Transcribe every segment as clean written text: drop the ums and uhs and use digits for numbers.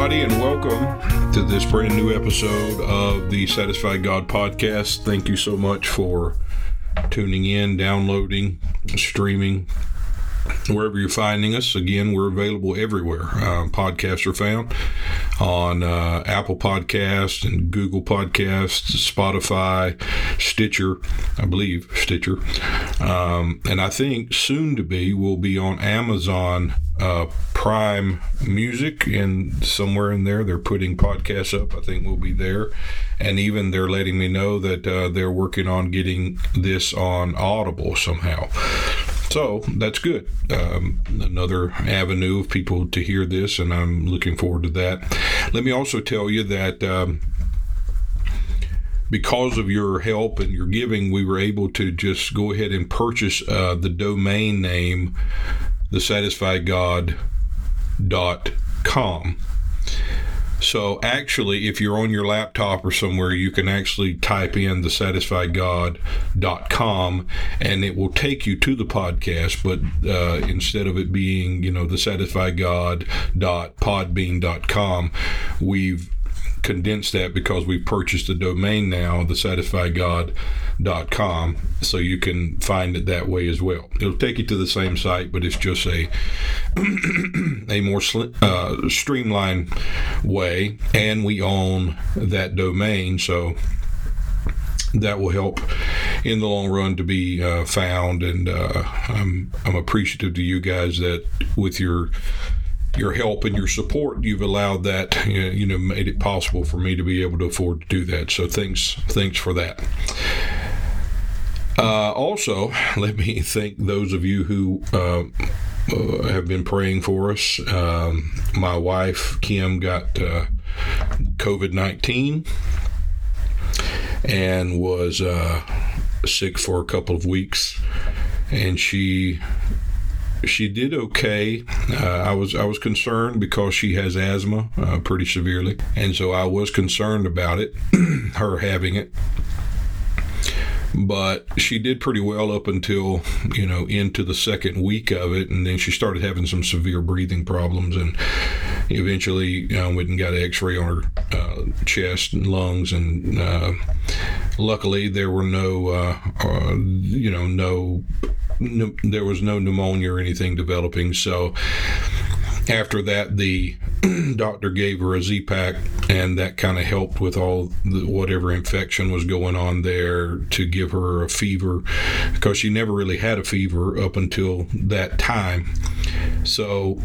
everybody, and welcome to this brand new episode of the Satisfied God podcast. Thank you so much for tuning in, downloading, streaming, wherever you're finding us. Again, we're available everywhere. Podcasts are found on Apple Podcasts and Google Podcasts, Spotify, Stitcher, I believe Stitcher, and I think soon to be will be on Amazon Prime Music, and somewhere in there they're putting podcasts up. I think we'll be there, and even they're letting me know that they're working on getting this on Audible somehow. So that's good. Another avenue of people to hear this, and I'm looking forward to that. Let me also tell you that because of your help and your giving, we were able to just go ahead and purchase the domain name, thesatisfiedgod.com. So actually, if you're on your laptop or somewhere, you can actually type in thesatisfiedgod.com and it will take you to the podcast. But instead of it being, thesatisfiedgod.podbean.com, we've condensed that because we purchased the domain now, thesatisfiedgod.com, so you can find it that way as well. It'll take you to the same site, but it's just a more streamlined way, and we own that domain, so that will help in the long run to be found. And I'm appreciative to you guys that with your help and your support, you've allowed that, made it possible for me to be able to afford to do that. So thanks for that. Also, let me thank those of you who have been praying for us. My wife, Kim, got COVID-19 and was sick for a couple of weeks, and she did okay. I was concerned because she has asthma pretty severely, and so I was concerned about it, her having it. But she did pretty well up until, into the second week of it, and then she started having some severe breathing problems, and eventually went and got an x-ray on her chest and lungs, and luckily there were there was no pneumonia or anything developing. So after that, the doctor gave her a Z-Pak, and that kind of helped with all whatever infection was going on there, to give her a fever, because she never really had a fever up until that time. So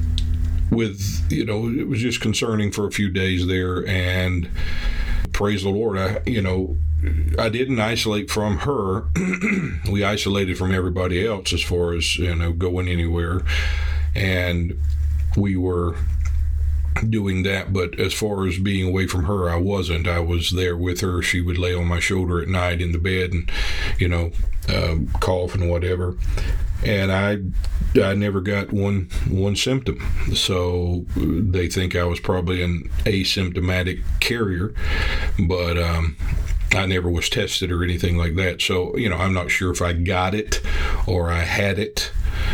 it was just concerning for a few days there, and praise the Lord, I didn't isolate from her. We isolated from everybody else as far as, going anywhere. And we were doing that. But as far as being away from her, I wasn't. I was there with her. She would lay on my shoulder at night in the bed and, cough and whatever. And I never got one symptom. So they think I was probably an asymptomatic carrier. But I never was tested or anything like that. So, I'm not sure if I got it or I had it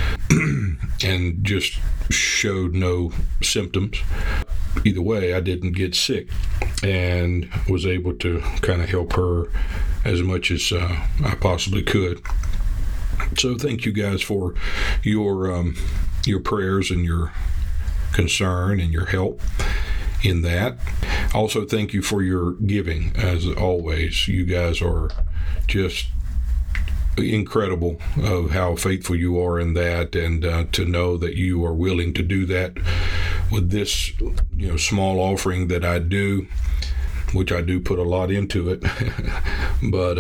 and just showed no symptoms. Either way, I didn't get sick and was able to kind of help her as much as I possibly could. So thank you guys for your prayers and your concern and your help in that. Also, thank you for your giving. As always, you guys are just incredible of how faithful you are in that, and to know that you are willing to do that with this small offering that I do, which I do put a lot into it. But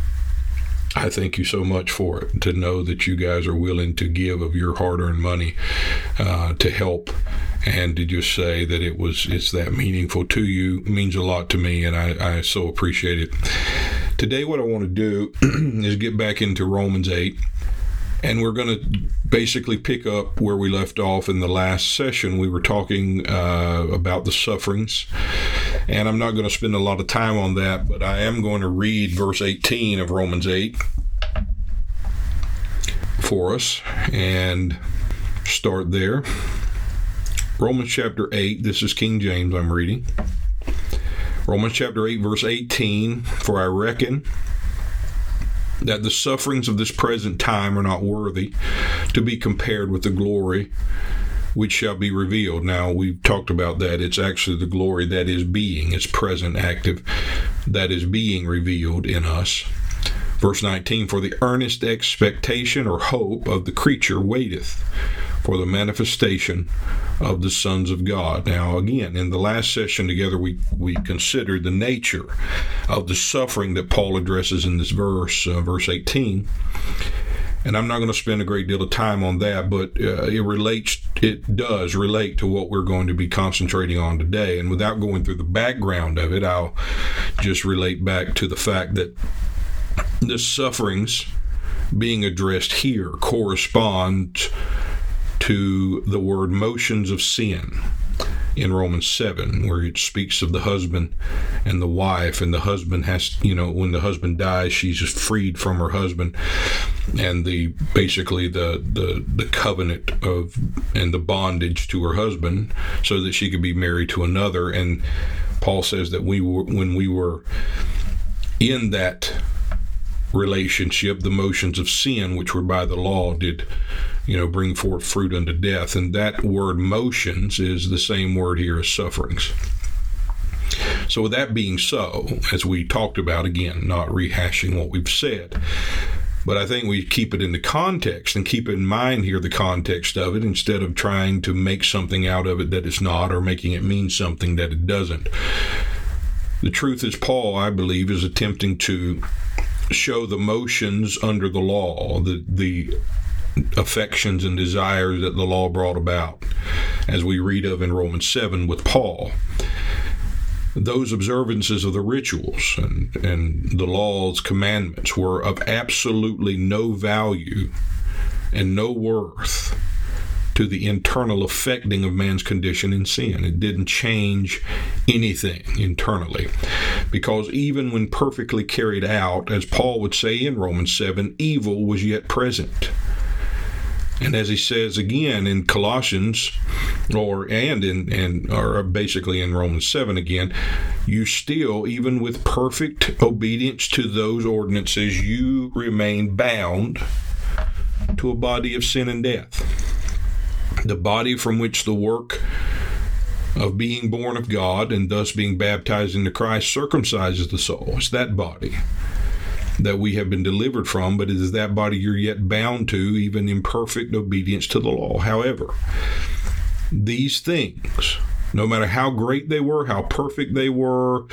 I thank you so much for it, to know that you guys are willing to give of your hard-earned money to help, and to just say that it's that meaningful to you. It means a lot to me, and I so appreciate it. Today, what I want to do is get back into Romans 8, and we're going to basically pick up where we left off in the last session. We were talking about the sufferings, and I'm not going to spend a lot of time on that, but I am going to read verse 18 of Romans 8 for us and start there. Romans chapter 8, this is King James I'm reading. Romans chapter 8, verse 18, for I reckon that the sufferings of this present time are not worthy to be compared with the glory which shall be revealed. Now, we've talked about that. It's actually the glory that is being, it's present, active, that is being revealed in us. Verse 19, for the earnest expectation or hope of the creature waiteth for the manifestation of the sons of God. Now, again, in the last session together, we considered the nature of the suffering that Paul addresses in this verse 18. And I'm not going to spend a great deal of time on that, but it does relate to what we're going to be concentrating on today. And without going through the background of it, I'll just relate back to the fact that the sufferings being addressed here correspond to the word motions of sin in Romans 7, where it speaks of the husband and the wife, and the husband has, when the husband dies, she's just freed from her husband, and basically the covenant of and the bondage to her husband, so that she could be married to another. And Paul says that when we were in that relationship, the motions of sin, which were by the law, did bring forth fruit unto death. And that word motions is the same word here as sufferings. So with that being so, as we talked about, again, not rehashing what we've said, but I think we keep it in the context and keep in mind here the context of it, instead of trying to make something out of it that it's not, or making it mean something that it doesn't. The truth is, Paul, I believe, is attempting to show the motions under the law, the affections and desires that the law brought about, as we read of in Romans 7 with Paul. Those observances of the rituals and the law's commandments were of absolutely no value and no worth to the internal affecting of man's condition in sin. It didn't change anything internally, because even when perfectly carried out, as Paul would say in Romans 7, evil was yet present. And as he says again in Colossians, or basically in Romans 7 again, you still, even with perfect obedience to those ordinances, you remain bound to a body of sin and death. The body from which the work of being born of God and thus being baptized into Christ circumcises the soul. It's that body that we have been delivered from, but it is that body you're yet bound to, even in perfect obedience to the law. However, these things, no matter how great they were, how perfect they were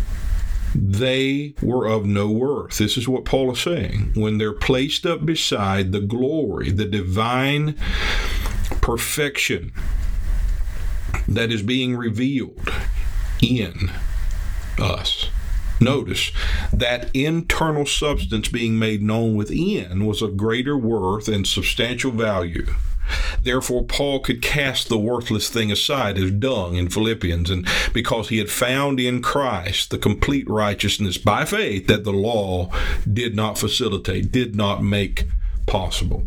of no worth. This is what Paul is saying. When they're placed up beside the glory, the divine perfection that is being revealed in us. Notice that internal substance being made known within was of greater worth and substantial value. Therefore, Paul could cast the worthless thing aside as dung in Philippians, and because he had found in Christ the complete righteousness by faith that the law did not facilitate, did not make possible.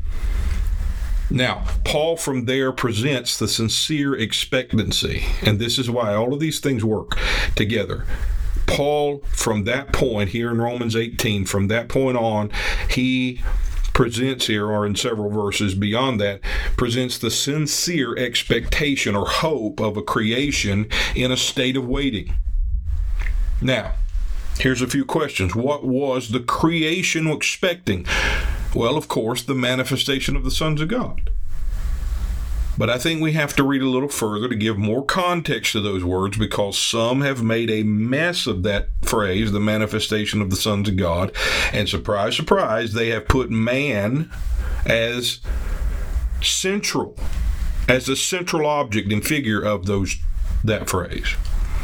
Now, Paul from there presents the sincere expectancy, and this is why all of these things work together. Paul, from that point here in Romans 18, from that point on, he presents here, or in several verses beyond that, presents the sincere expectation or hope of a creation in a state of waiting. Now, here's a few questions. What was the creation expecting? Well, of course, the manifestation of the sons of God. But I think we have to read a little further to give more context to those words, because some have made a mess of that phrase, the manifestation of the sons of God, and surprise, surprise, they have put man as central, as the central object and figure of that phrase.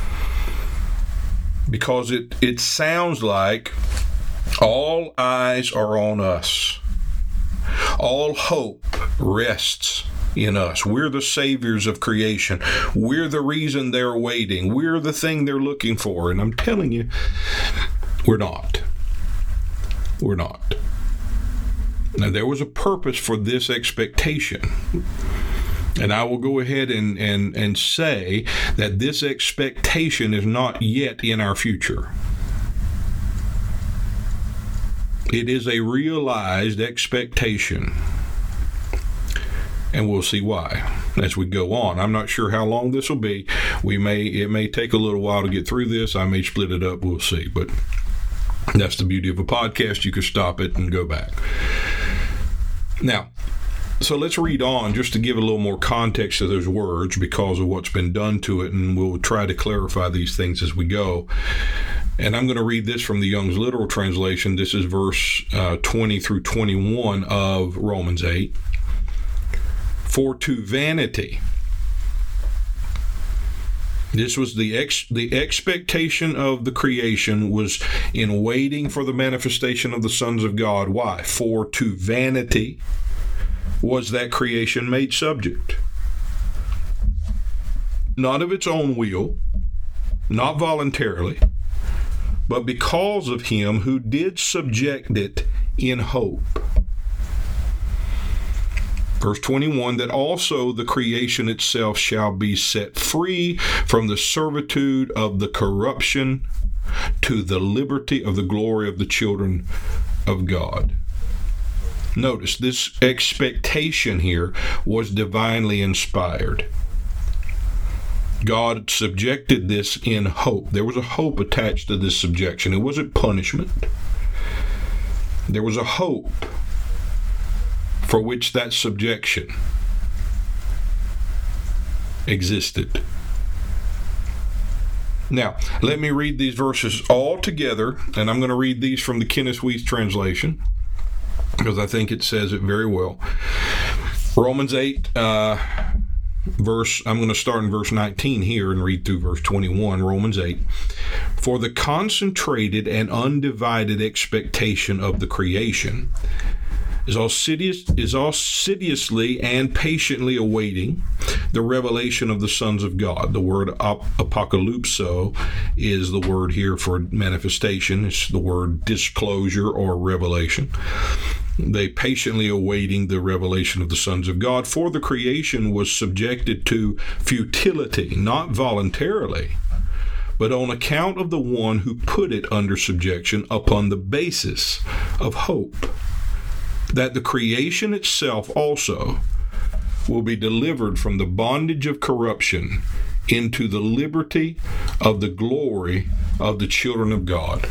Because it sounds like all eyes are on us. All hope rests in us. We're the saviors of creation. We're the reason they're waiting. We're the thing they're looking for. And I'm telling you, we're not. We're not. Now, there was a purpose for this expectation. And I will go ahead and say that this expectation is not yet in our future. It is a realized expectation. And we'll see why as we go on. I'm not sure how long this will be. It may take a little while to get through this. I may split it up. We'll see. But that's the beauty of a podcast. You can stop it and go back. Now, so let's read on just to give a little more context to those words because of what's been done to it, and we'll try to clarify these things as we go. And I'm going to read this from the Young's Literal Translation. This is verse 20 through 21 of Romans 8. For to vanity, this was the expectation of the creation was in waiting for the manifestation of the sons of God. Why? For to vanity was that creation made subject. Not of its own will, not voluntarily, but because of him who did subject it in hope. Verse 21, that also the creation itself shall be set free from the servitude of the corruption to the liberty of the glory of the children of God. Notice, this expectation here was divinely inspired. God subjected this in hope. There was a hope attached to this subjection. It wasn't punishment. There was a hope for which that subjection existed. Now, let me read these verses all together, and I'm going to read these from the Kenneth Wuest translation because I think it says it very well. Romans 8, I'm going to start in verse 19 here and read through verse 21, Romans 8. For the concentrated and undivided expectation of the creation is assiduously and patiently awaiting the revelation of the sons of God. The word apocalypso is the word here for manifestation. It's the word disclosure or revelation. They patiently awaiting the revelation of the sons of God. For the creation was subjected to futility, not voluntarily, but on account of the one who put it under subjection upon the basis of hope, that the creation itself also will be delivered from the bondage of corruption into the liberty of the glory of the children of God.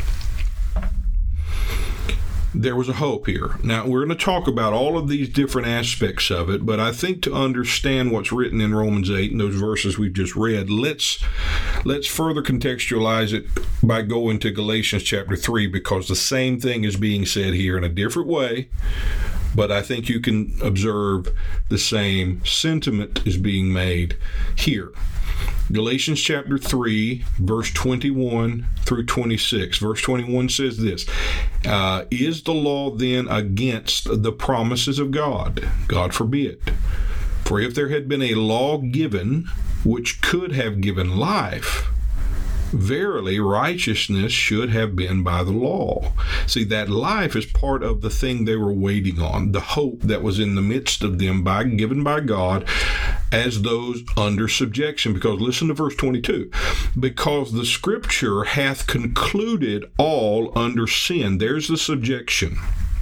There was a hope here. Now, we're going to talk about all of these different aspects of it, but I think to understand what's written in Romans 8 and those verses we've just read, let's further contextualize it by going to Galatians chapter 3, because the same thing is being said here in a different way, but I think you can observe the same sentiment is being made here. Galatians chapter 3, verse 21 through 26. Verse 21 says this, is the law then against the promises of God? God forbid. For if there had been a law given which could have given life, verily righteousness should have been by the law. See, that life is part of the thing they were waiting on, the hope that was in the midst of them given by God as those under subjection. Because listen to verse 22. Because the scripture hath concluded all under sin. There's the subjection.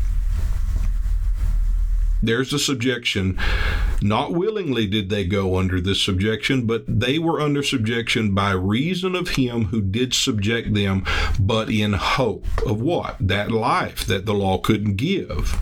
There's the subjection. Not willingly did they go under this subjection, but they were under subjection by reason of him who did subject them, but in hope of what? That life that the law couldn't give.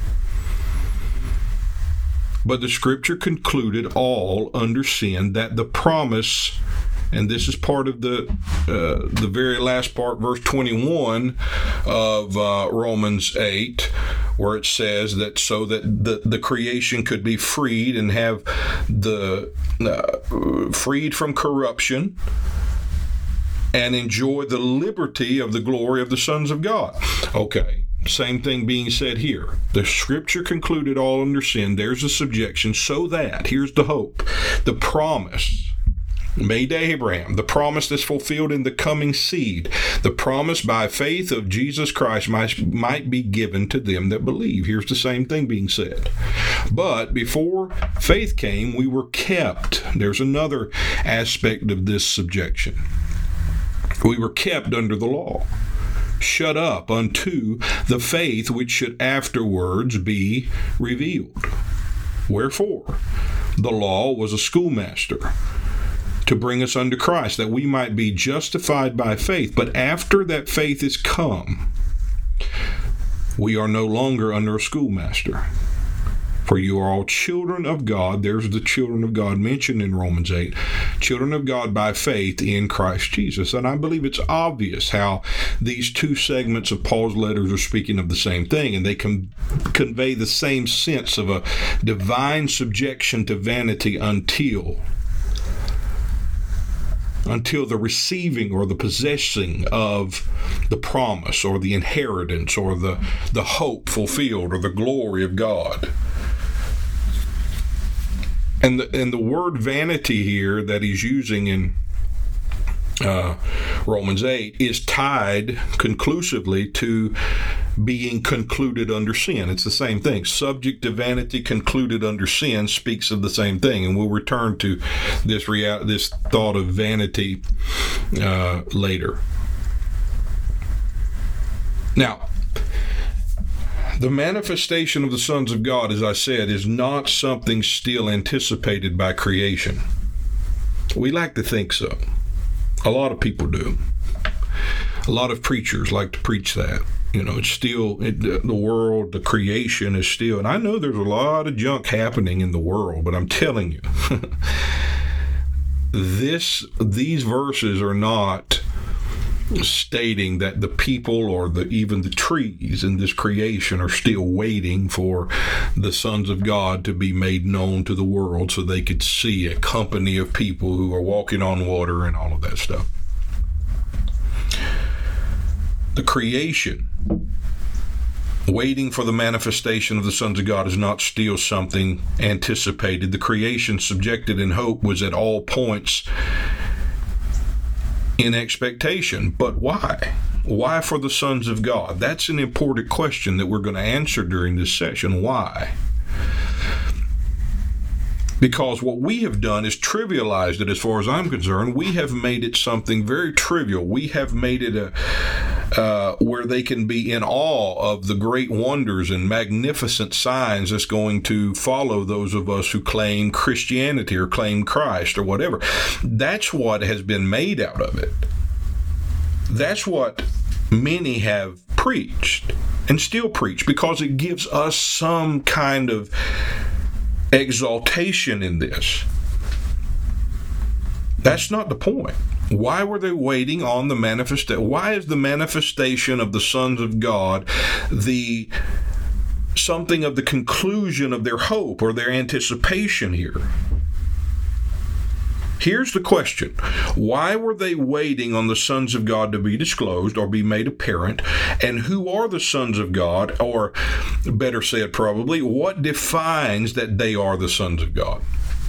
But the scripture concluded all under sin, that the promise, and this is part of the very last part, verse 21 of Romans 8, where it says that so that the creation could be freed and have the freed from corruption and enjoy the liberty of the glory of the sons of God. Okay. Same thing being said here. The scripture concluded all under sin. There's a subjection so that, here's the hope, the promise made to Abraham, the promise that's fulfilled in the coming seed, the promise by faith of Jesus Christ might be given to them that believe. Here's the same thing being said. But before faith came, we were kept. There's another aspect of this subjection. We were kept under the law, shut up unto the faith which should afterwards be revealed. Wherefore, the law was a schoolmaster to bring us unto Christ, that we might be justified by faith. But after that faith is come, we are no longer under a schoolmaster. For you are all children of God. There's the children of God mentioned in Romans 8. Children of God by faith in Christ Jesus. And I believe it's obvious how these two segments of Paul's letters are speaking of the same thing, and they convey the same sense of a divine subjection to vanity until the receiving or the possessing of the promise or the inheritance or the hope fulfilled or the glory of God. And the word vanity here that he's using in Romans 8 is tied conclusively to being concluded under sin. It's the same thing. Subject to vanity, concluded under sin speaks of the same thing. And we'll return to this thought of vanity later. Now, the manifestation of the sons of God, as I said, is not something still anticipated by creation. We like to think so. A lot of people do. A lot of preachers like to preach that. You know, it's still, the world, the creation is still, and I know there's a lot of junk happening in the world, but I'm telling you, these verses are not stating that the people or even the trees in this creation are still waiting for the sons of God to be made known to the world so they could see a company of people who are walking on water and all of that stuff. The creation waiting for the manifestation of the sons of God is not still something anticipated. The creation subjected in hope was at all points in expectation. But why? Why for the sons of God? That's an important question that we're going to answer during this session. Why? Because what we have done is trivialized it as far as I'm concerned. We have made it something very trivial. We have made it where they can be in awe of the great wonders and magnificent signs that's going to follow those of us who claim Christianity or claim Christ or whatever. That's what has been made out of it. That's what many have preached and still preach, because it gives us some kind of exaltation in this. That's not the point. Why were they waiting on the manifestation? Why is the manifestation of the sons of God something of the conclusion of their hope or their anticipation here? Here's the question. Why were they waiting on the sons of God to be disclosed or be made apparent? And who are the sons of God? Or better said, probably, what defines that they are the sons of God?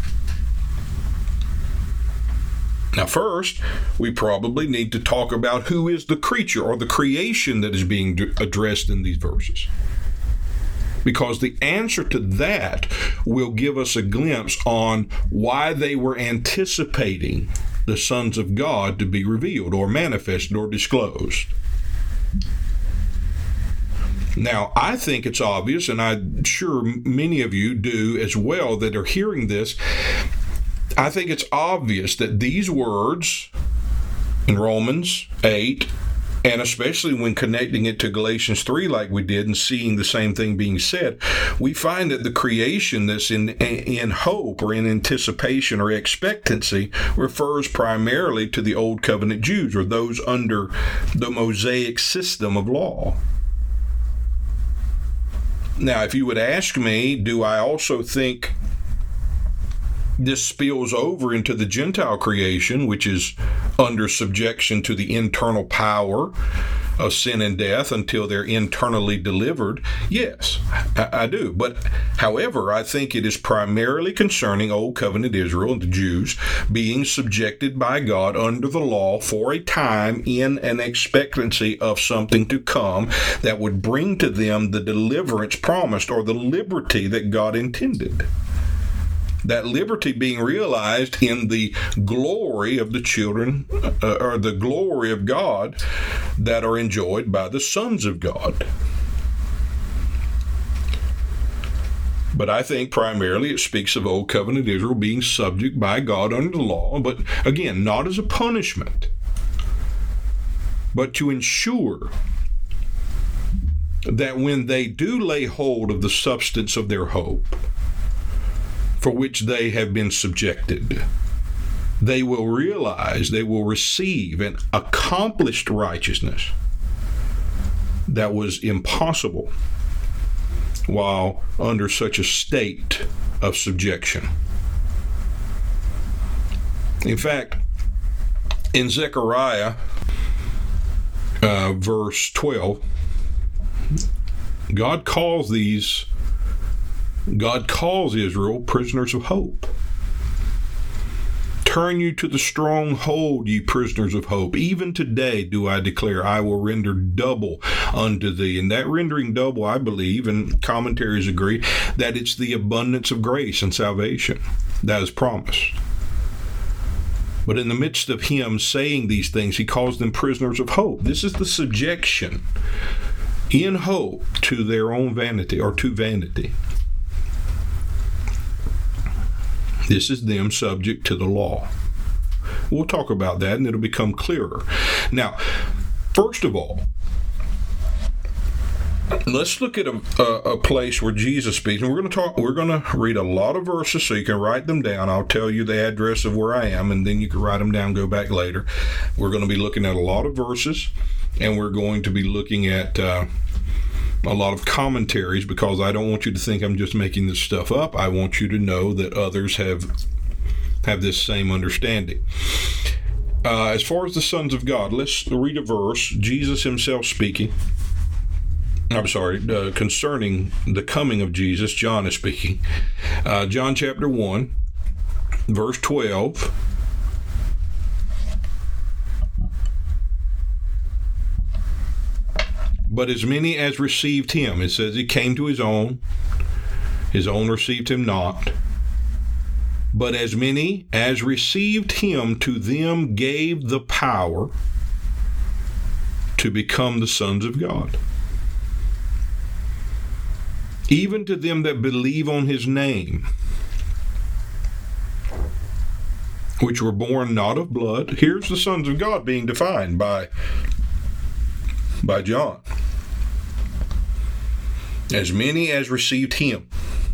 Now, first, we probably need to talk about who is the creature or the creation that is being addressed in these verses. Because the answer to that will give us a glimpse on why they were anticipating the sons of God to be revealed or manifested or disclosed. Now, I think it's obvious, and I'm sure many of you do as well that are hearing this. I think it's obvious that these words in Romans 8, and especially when connecting it to Galatians 3 like we did and seeing the same thing being said, we find that the creation that's in hope or in anticipation or expectancy refers primarily to the Old Covenant Jews or those under the Mosaic system of law. Now, if you would ask me, do I also think this spills over into the Gentile creation, which is under subjection to the internal power of sin and death until they're internally delivered? Yes, I do. But however, I think it is primarily concerning Old Covenant Israel and the Jews being subjected by God under the law for a time in an expectancy of something to come that would bring to them the deliverance promised or the liberty that God intended. That liberty being realized in the glory of the children, or the glory of God that are enjoyed by the sons of God. But I think primarily it speaks of Old Covenant Israel being subject by God under the law, but again, not as a punishment, but to ensure that when they do lay hold of the substance of their hope, for which they have been subjected, they will realize they will receive an accomplished righteousness that was impossible while under such a state of subjection. In fact, in Zechariah verse 12, God calls Israel prisoners of hope. Turn you to the stronghold, ye prisoners of hope. Even today do I declare, I will render double unto thee. And that rendering double, I believe, and commentaries agree, that it's the abundance of grace and salvation that is promised. But in the midst of him saying these things, he calls them prisoners of hope. This is the subjection in hope to their own vanity, or to vanity. This is them subject to the law. We'll talk about that and it'll become clearer. Now, first of all, let's look at a place where Jesus speaks. And we're going to read a lot of verses so you can write them down. I'll tell you the address of where I am, and then you can write them down, go back later. We're going to be looking at a lot of verses, and we're going to be looking at a lot of commentaries, because I don't want you to think I'm just making this stuff up. I want you to know that others have this same understanding. As far as the sons of God, let's read a verse. Jesus himself speaking. Concerning the coming of Jesus, John is speaking. John chapter 1, verse 12. But as many as received him, it says he came to his own received him not. But as many as received him, to them gave the power to become the sons of God. Even to them that believe on his name, which were born not of blood. Here's the sons of God being defined by John. As many as received him.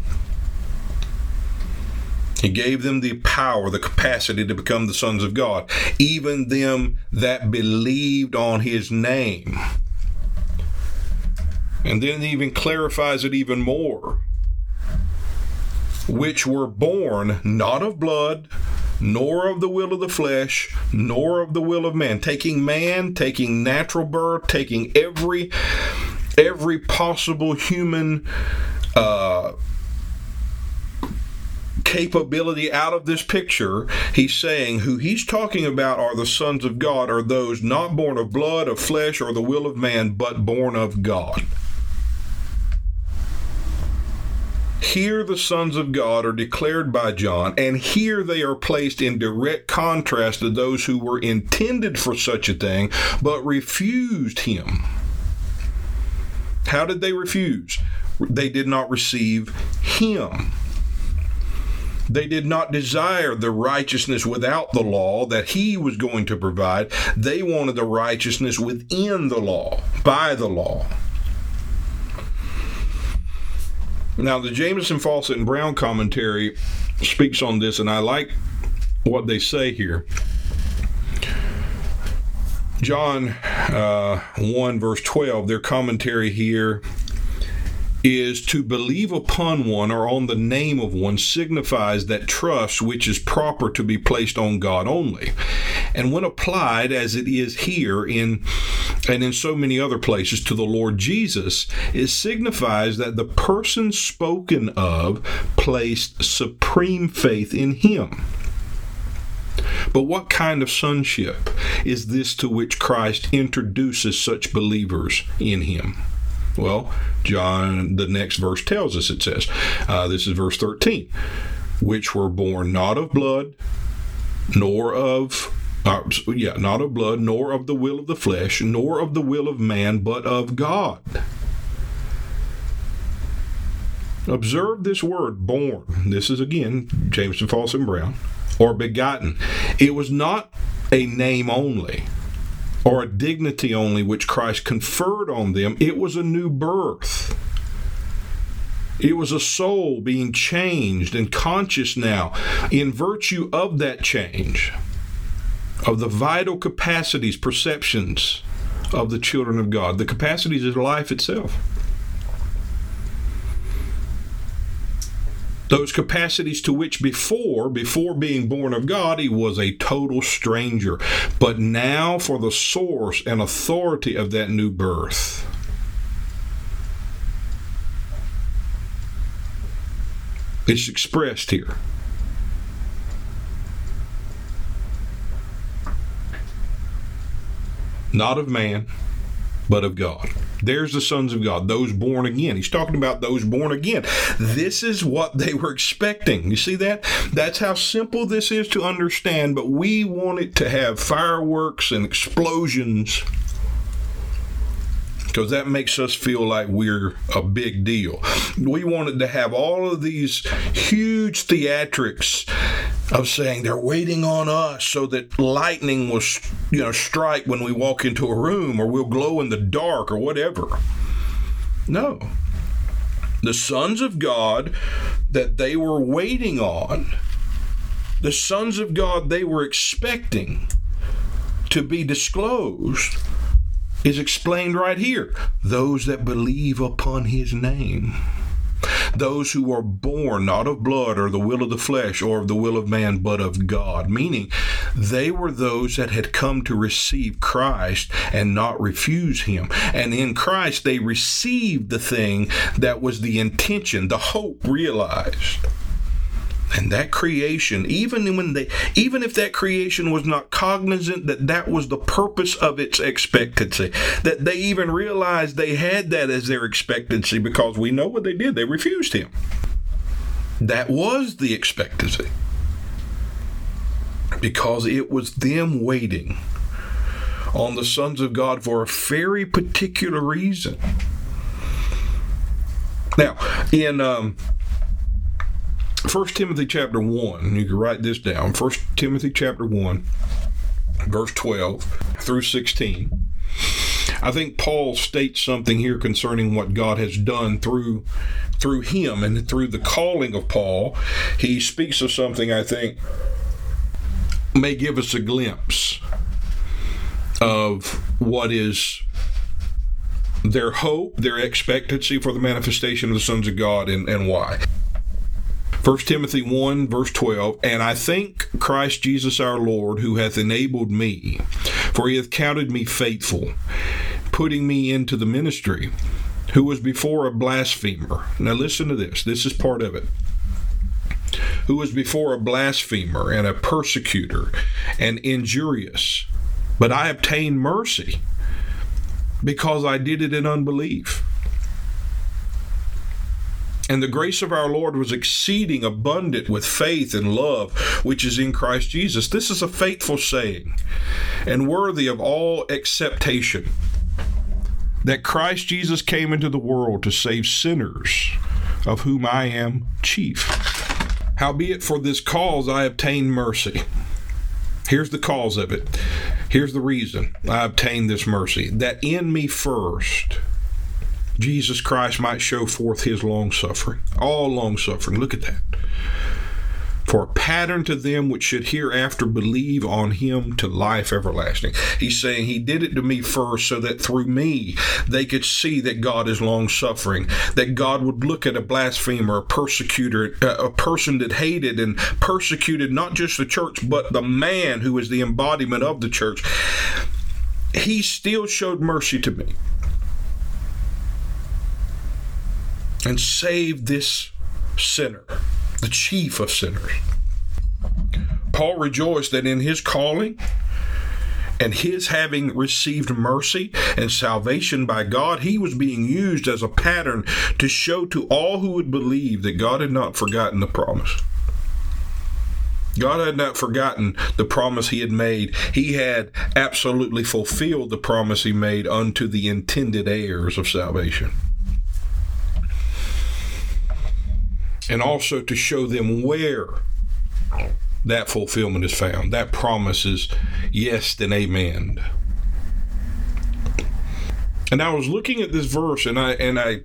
He gave them the power, the capacity to become the sons of God. Even them that believed on his name. And then he even clarifies it even more. Which were born not of blood, nor of the will of the flesh, nor of the will of man. Taking natural birth, taking every possible human capability out of this picture. He's saying who he's talking about are the sons of God, are those not born of blood, of flesh, or the will of man, but born of God. Here the sons of God are declared by John, and here they are placed in direct contrast to those who were intended for such a thing, but refused him. How did they refuse? They did not receive him. They did not desire the righteousness without the law that he was going to provide. They wanted the righteousness within the law, by the law. Now, the Jamieson, Fawcett, and Brown commentary speaks on this, and I like what they say here. John 1, verse 12, their commentary here is to believe upon one or on the name of one signifies that trust which is proper to be placed on God only. And when applied, as it is here in and in so many other places to the Lord Jesus, it signifies that the person spoken of placed supreme faith in him. But what kind of sonship is this to which Christ introduces such believers in him? Well, John, the next verse tells us, it says, this is verse 13, which were born not of blood, nor of not of blood, nor of the will of the flesh, nor of the will of man, but of God. Observe this word, born. This is again Jameson, Falson, Brown, or begotten. It was not a name only, or a dignity only which Christ conferred on them. It was a new birth. It was a soul being changed and conscious now in virtue of that change, of the vital capacities, perceptions of the children of God. The capacities of life itself. Those capacities to which before being born of God, he was a total stranger. But now for the source and authority of that new birth. It's expressed here. Not of man, but of God. There's the sons of God, those born again. He's talking about those born again. This is what they were expecting. You see that? That's how simple this is to understand, but we want it to have fireworks and explosions because that makes us feel like we're a big deal. We wanted to have all of these huge theatrics of saying they're waiting on us so that lightning will, strike when we walk into a room, or we'll glow in the dark, or whatever. No. The sons of God that they were waiting on, the sons of God they were expecting to be disclosed, is explained right here. Those that believe upon his name. Those who are born not of blood or the will of the flesh or of the will of man, but of God. Meaning, they were those that had come to receive Christ and not refuse him. And in Christ, they received the thing that was the intention, the hope realized. And that creation, even if that creation was not cognizant that was the purpose of its expectancy, that they even realized they had that as their expectancy, because we know what they did. They refused him. That was the expectancy. Because it was them waiting on the sons of God for a very particular reason. Now, in 1 Timothy chapter 1, you can write this down, 1 Timothy chapter 1, verse 12 through 16. I think Paul states something here concerning what God has done through him and through the calling of Paul. He speaks of something I think may give us a glimpse of what is their hope, their expectancy for the manifestation of the sons of God, and why. 1 Timothy 1, verse 12, and I thank Christ Jesus our Lord, who hath enabled me, for he hath counted me faithful, putting me into the ministry, who was before a blasphemer. Now listen to this. This is part of it. Who was before a blasphemer and a persecutor and injurious. But I obtained mercy, because I did it in unbelief. And the grace of our Lord was exceeding abundant with faith and love, which is in Christ Jesus. This is a faithful saying, and worthy of all acceptation, that Christ Jesus came into the world to save sinners, of whom I am chief. Howbeit for this cause I obtained mercy. Here's the cause of it. Here's the reason I obtained this mercy, that in me first Jesus Christ might show forth his long-suffering. All long-suffering. Look at that. For a pattern to them which should hereafter believe on him to life everlasting. He's saying he did it to me first so that through me they could see that God is long-suffering. That God would look at a blasphemer, a persecutor, a person that hated and persecuted not just the church, but the man who is the embodiment of the church. he still showed mercy to me and saved this sinner, the chief of sinners. Paul rejoiced that in his calling and his having received mercy and salvation by God, he was being used as a pattern to show to all who would believe that God had not forgotten the promise. God had not forgotten the promise he had made. He had absolutely fulfilled the promise he made unto the intended heirs of salvation. And also to show them where that fulfillment is found. That promise is yes and amen. And I was looking at this verse and I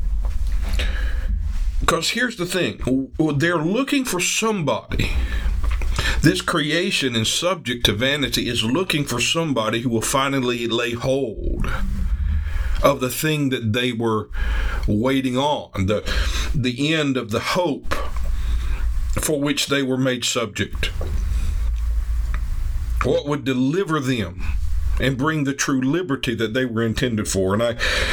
because here's the thing. They're looking for somebody. This creation and subject to vanity is looking for somebody who will finally lay hold of the thing that they were waiting on, the end of the hope for which they were made subject. What would deliver them and bring the true liberty that they were intended for. And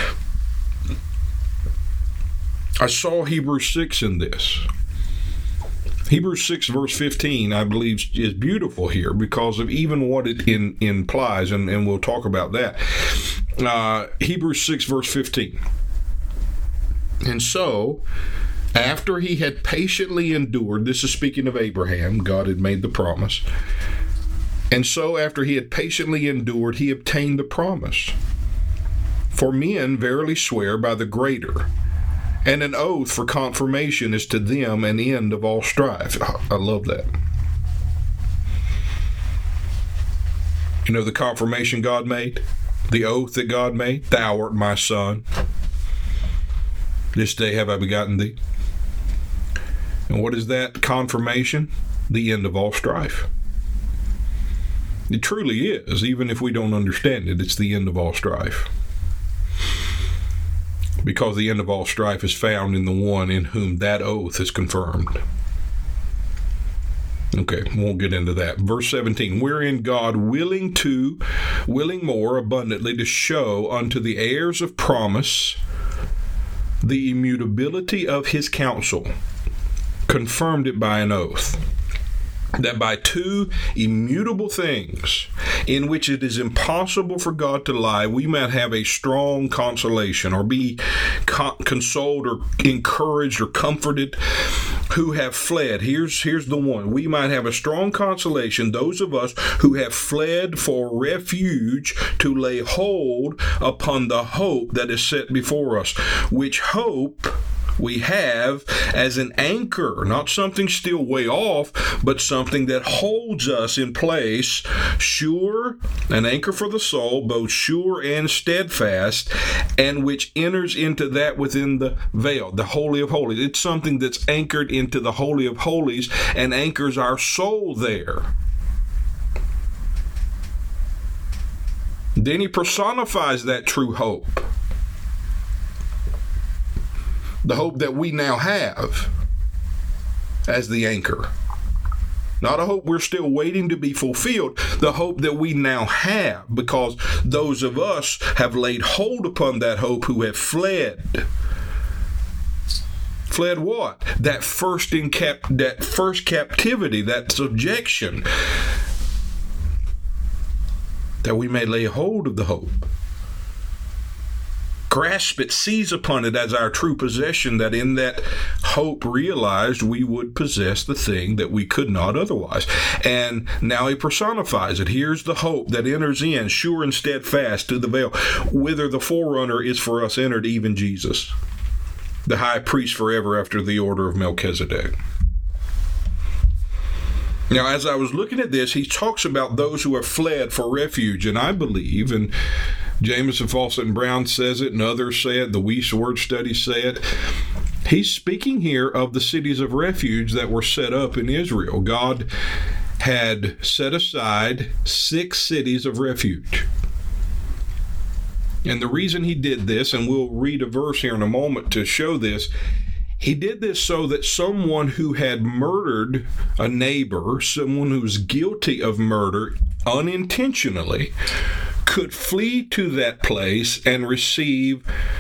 I saw Hebrews 6 in this. Hebrews 6 verse 15, I believe, is beautiful here because of even what it implies, and we'll talk about that. Hebrews 6 verse 15. And so, after he had patiently endured, this is speaking of Abraham, God had made the promise. And so, after he had patiently endured, he obtained the promise. For men verily swear by the greater, and an oath for confirmation is to them an end of all strife. I love that. You know the confirmation God made? The oath that God made? Thou art my son. This day have I begotten thee. And what is that confirmation? The end of all strife. It truly is, even if we don't understand it. It's the end of all strife. Because the end of all strife is found in the one in whom that oath is confirmed. Okay, won't get into that. Verse 17, wherein God willing more abundantly to show unto the heirs of promise the immutability of his counsel, confirmed it by an oath, that by two immutable things, in which it is impossible for God to lie, we might have a strong consolation, or be consoled or encouraged or comforted, who have fled. Here's the one. We might have a strong consolation, those of us who have fled for refuge, to lay hold upon the hope that is set before us, which hope we have as an anchor, not something still way off, but something that holds us in place, sure, an anchor for the soul, both sure and steadfast, and which enters into that within the veil, the Holy of Holies. It's something that's anchored into the Holy of Holies and anchors our soul there. Then he personifies that true hope. The hope that we now have as the anchor. Not a hope we're still waiting to be fulfilled. The hope that we now have, because those of us have laid hold upon that hope who have fled. Fled what? That first captivity, that subjection. That we may lay hold of the hope. Grasp it, seize upon it as our true possession, that in that hope realized we would possess the thing that we could not otherwise. And now he personifies it. Here's the hope that enters in, sure and steadfast, to the veil, whither the forerunner is for us entered, even Jesus, the high priest forever after the order of Melchizedek. Now, as I was looking at this, he talks about those who have fled for refuge, and I believe, and Jamieson, Fawcett, and Brown says it, and others say it, the Weiss Word Study say it. He's speaking here of the cities of refuge that were set up in Israel. God had set aside 6 cities of refuge. And the reason he did this, and we'll read a verse here in a moment to show this, he did this so that someone who had murdered a neighbor, someone who was guilty of murder unintentionally, could flee to that place and receive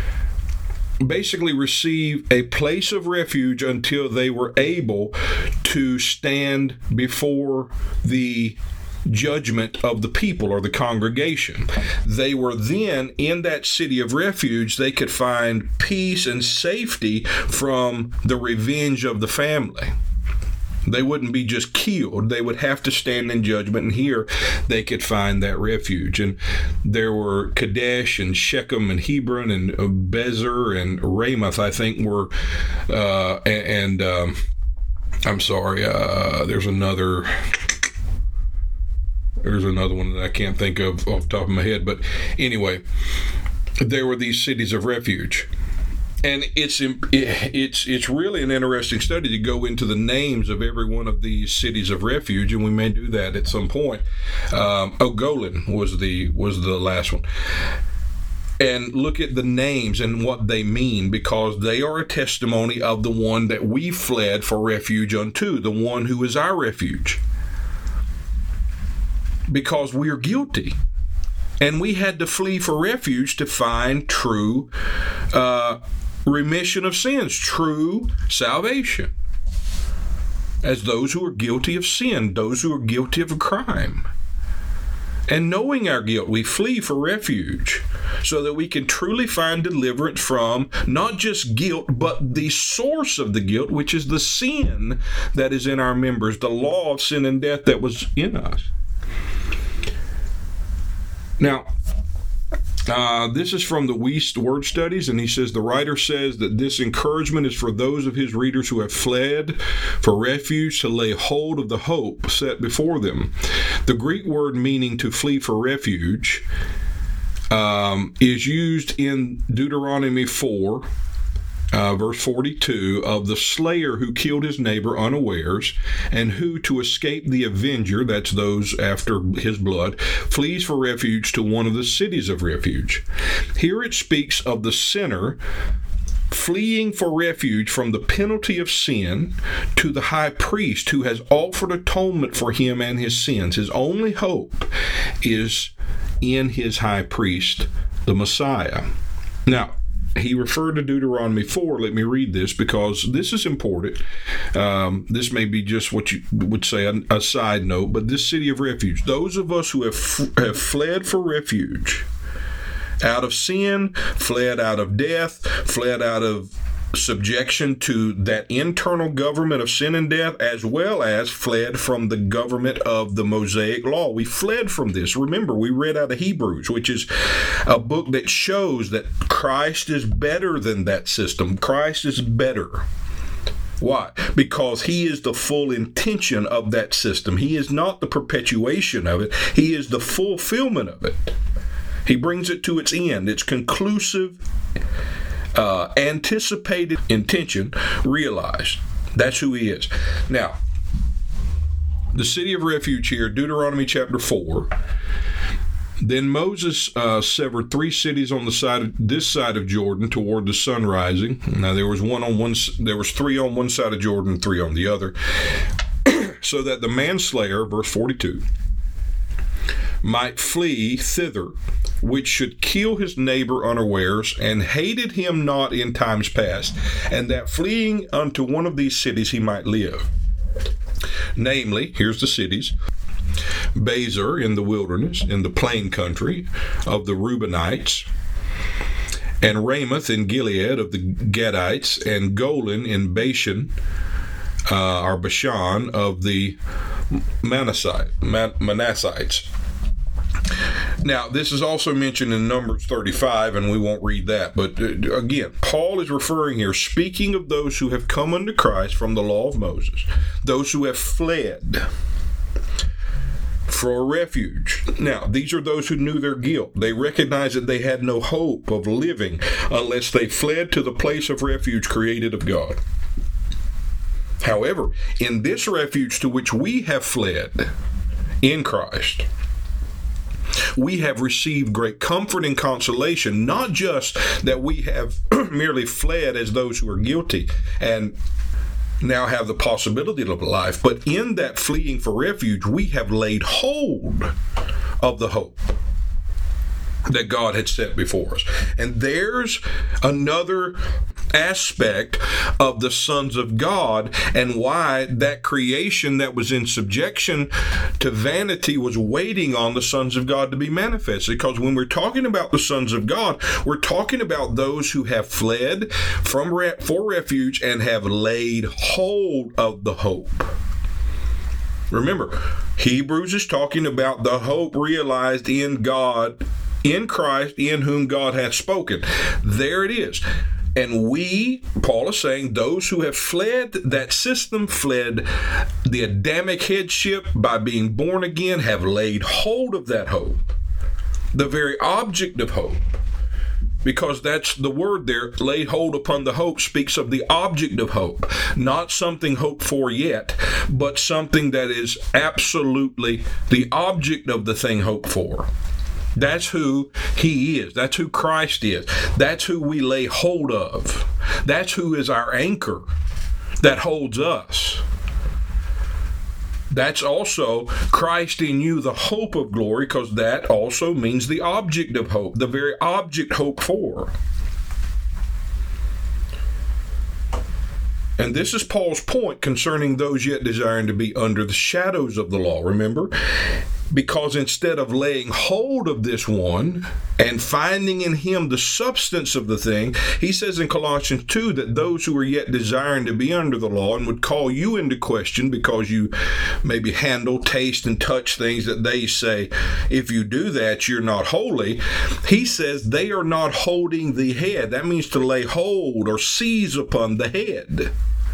a place of refuge until they were able to stand before the judgment of the people or the congregation. They were then in that city of refuge. They could find peace and safety from the revenge of the family. They wouldn't be just killed. They would have to stand in judgment, and here they could find that refuge. And there were Kadesh and Shechem and Hebron and Bezer and Ramoth, I think, were, there's another one that I can't think of off the top of my head. But anyway, there were these cities of refuge. And it's really an interesting study to go into the names of every one of these cities of refuge, and we may do that at some point. Golan was the last one. And look at the names and what they mean, because they are a testimony of the one that we fled for refuge unto, the one who is our refuge. Because we are guilty. And we had to flee for refuge to find true remission of sins, true salvation. As those who are guilty of sin, those who are guilty of a crime. And knowing our guilt, we flee for refuge so that we can truly find deliverance from not just guilt, but the source of the guilt, which is the sin that is in our members, the law of sin and death that was in us. Now, this is from the Wuest Word Studies, and he says, the writer says that this encouragement is for those of his readers who have fled for refuge to lay hold of the hope set before them. The Greek word meaning to flee for refuge is used in Deuteronomy 4, verse 42, of the slayer who killed his neighbor unawares, and who, to escape the avenger, that's those after his blood, flees for refuge to one of the cities of refuge. Here it speaks of the sinner fleeing for refuge from the penalty of sin to the high priest who has offered atonement for him and his sins. His only hope is in his high priest, the Messiah. Now, he referred to Deuteronomy 4. Let me read this because this is important. This may be just what you would say a side note, but this city of refuge, those of us who have fled for refuge out of sin, fled out of death, fled out of subjection to that internal government of sin and death, as well as fled from the government of the Mosaic law. We fled from this. Remember, we read out of Hebrews, which is a book that shows that Christ is better than that system. Christ is better. Why? Because he is the full intention of that system. He is not the perpetuation of it. He is the fulfillment of it. He brings it to its end. Its conclusive anticipated intention realized. That's who he is. Now, the city of refuge here, Deuteronomy chapter 4. Then Moses severed 3 cities on this side of Jordan toward the sun rising. Now there was 3 on one side of Jordan, 3 on the other, so that the manslayer, verse 42, might flee thither, which should kill his neighbor unawares, and hated him not in times past, and that fleeing unto one of these cities he might live. Namely, here's the cities: Bezer in the wilderness, in the plain country of the Reubenites, and Ramoth in Gilead of the Gadites, and Golan in Bashan, or Bashan of the Manassites. Now, this is also mentioned in Numbers 35, and we won't read that. But again, Paul is referring here, speaking of those who have come unto Christ from the law of Moses, those who have fled for refuge. Now, these are those who knew their guilt. They recognized that they had no hope of living unless they fled to the place of refuge created of God. However, in this refuge to which we have fled in Christ, we have received great comfort and consolation, not just that we have merely fled as those who are guilty and now have the possibility of life, but in that fleeing for refuge, we have laid hold of the hope that God had set before us. And there's another aspect of the sons of God and why that creation that was in subjection to vanity was waiting on the sons of God to be manifested. Because when we're talking about the sons of God, we're talking about those who have fled for refuge and have laid hold of the hope. Remember, Hebrews is talking about the hope realized in God, in Christ, in whom God hath spoken. There it is. And we, Paul is saying, those who have fled that system, fled the Adamic headship by being born again, have laid hold of that hope, the very object of hope. Because that's the word there, laid hold upon the hope, speaks of the object of hope. Not something hoped for yet, but something that is absolutely the object of the thing hoped for. That's who he is. That's who Christ is. That's who we lay hold of. That's who is our anchor that holds us. That's also Christ in you, the hope of glory, because that also means the object of hope, the very object hoped for. And this is Paul's point concerning those yet desiring to be under the shadows of the law. Remember? Because instead of laying hold of this one and finding in him the substance of the thing, he says in Colossians 2 that those who are yet desiring to be under the law and would call you into question because you maybe handle, taste, and touch things that they say, if you do that, you're not holy. He says they are not holding the head. That means to lay hold or seize upon the head.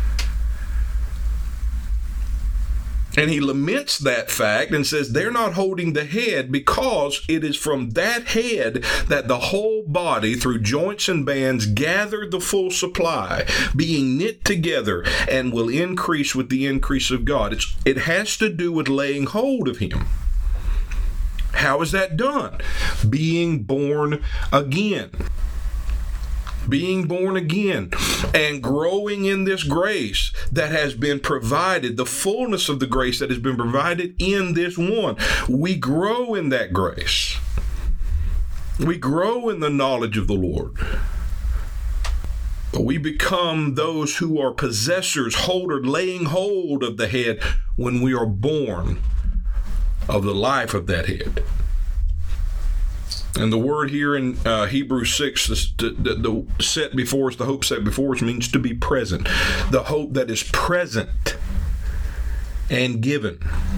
And he laments that fact and says they're not holding the head because it is from that head that the whole body, through joints and bands, gather the full supply, being knit together, and will increase with the increase of God. It has to do with laying hold of him. How is that done? Being born again. Being born again and growing in this grace that has been provided, the fullness of the grace that has been provided in this one. We grow in that grace. We grow in the knowledge of the Lord. We become those who are possessors, laying hold of the head when we are born of the life of that head. And the word here in Hebrews 6, the set before us, the hope set before us, means to be present. The hope that is present and given.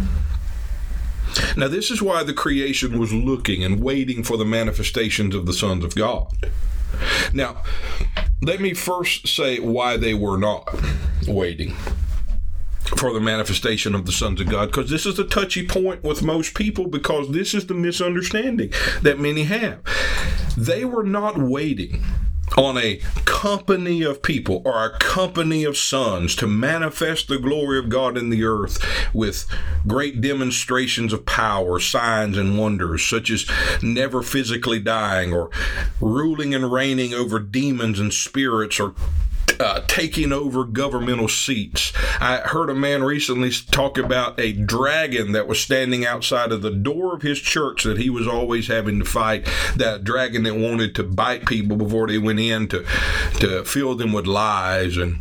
Now, this is why the creation was looking and waiting for the manifestations of the sons of God. Now, let me first say why they were not waiting for the manifestation of the sons of God, because this is a touchy point with most people, because this is the misunderstanding that many have. They were not waiting on a company of people or a company of sons to manifest the glory of God in the earth with great demonstrations of power, signs, and wonders, such as never physically dying or ruling and reigning over demons and spirits or taking over governmental seats. I heard a man recently talk about a dragon that was standing outside of the door of his church that he was always having to fight, that dragon that wanted to bite people before they went in to fill them with lies. And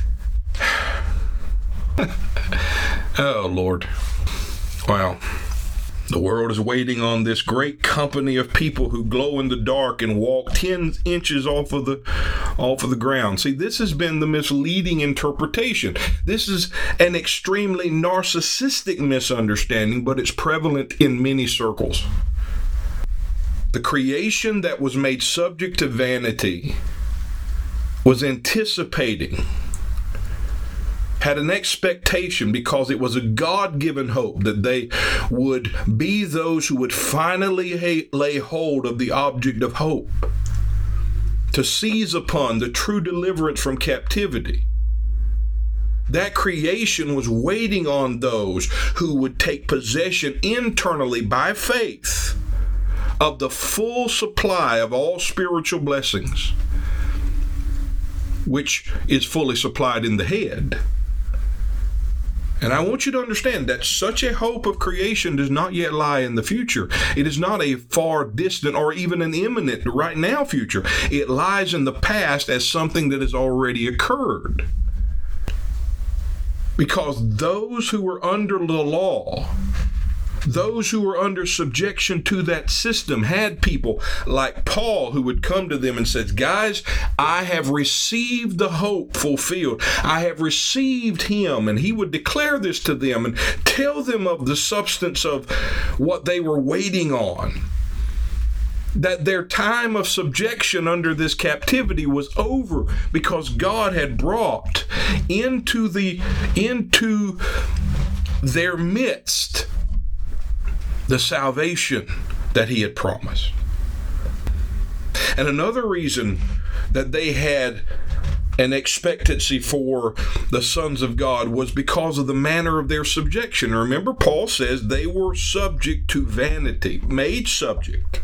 oh, Lord. Wow. The world is waiting on this great company of people who glow in the dark and walk 10 inches off of the ground. See, this has been the misleading interpretation. This is an extremely narcissistic misunderstanding, but it's prevalent in many circles. The creation that was made subject to vanity was anticipating, had an expectation, because it was a God-given hope that they would be those who would finally lay hold of the object of hope, to seize upon the true deliverance from captivity. That creation was waiting on those who would take possession internally by faith of the full supply of all spiritual blessings, which is fully supplied in the head. And I want you to understand that such a hope of creation does not yet lie in the future. It is not a far distant or even an imminent right now future. It lies in the past as something that has already occurred. Because those who were under the law, those who were under subjection to that system, had people like Paul who would come to them and says, guys, I have received the hope fulfilled. I have received him. And he would declare this to them and tell them of the substance of what they were waiting on. That their time of subjection under this captivity was over because God had brought into their midst the salvation that he had promised. And another reason that they had an expectancy for the sons of God was because of the manner of their subjection. Remember, Paul says they were subject to vanity, made subject.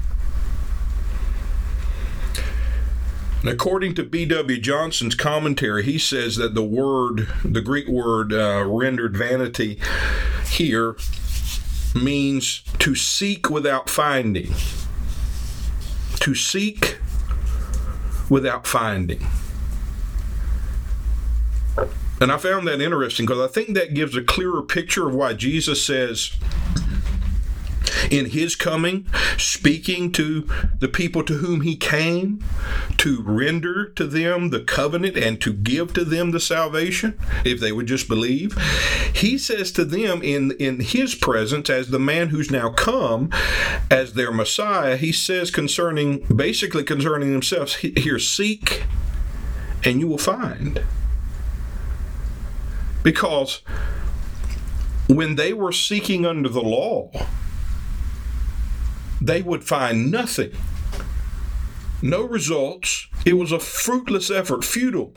And according to B.W. Johnson's commentary, he says that the Greek word rendered vanity here means to seek without finding. To seek without finding. And I found that interesting because I think that gives a clearer picture of why Jesus says in his coming, speaking to the people to whom he came, to render to them the covenant and to give to them the salvation, if they would just believe. He says to them in his presence, as the man who's now come, as their Messiah, he says basically concerning himself, here, seek and you will find. Because when they were seeking under the law, they would find nothing. No results. It was a fruitless effort, futile.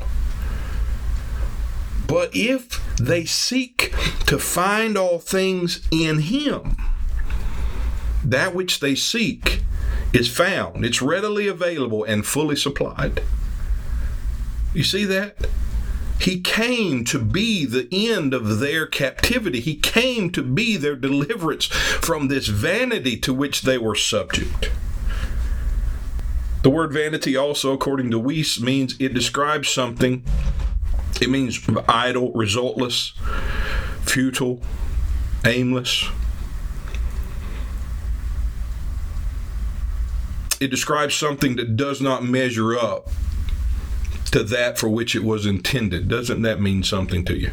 But if they seek to find all things in him, that which they seek is found. It's readily available and fully supplied. You see that? He came to be the end of their captivity. He came to be their deliverance from this vanity to which they were subject. The word vanity also, according to Weiss, means it describes something. It means idle, resultless, futile, aimless. It describes something that does not measure up to that for which it was intended. Doesn't that mean something to you?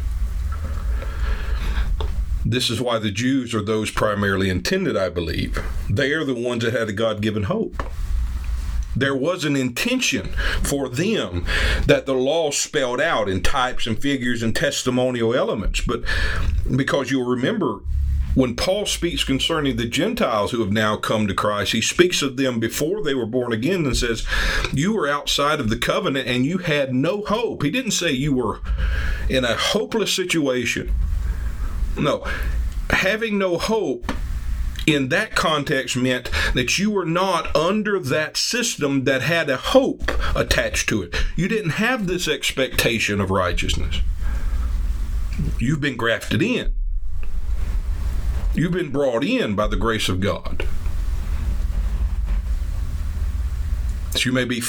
This is why the Jews are those primarily intended, I believe. They are the ones that had a God-given hope. There was an intention for them that the law spelled out in types and figures and testimonial elements. But because you'll remember, when Paul speaks concerning the Gentiles who have now come to Christ, he speaks of them before they were born again and says, you were outside of the covenant and you had no hope. He didn't say you were in a hopeless situation. No, having no hope in that context meant that you were not under that system that had a hope attached to it. You didn't have this expectation of righteousness. You've been grafted in. You've been brought in by the grace of God. That you may be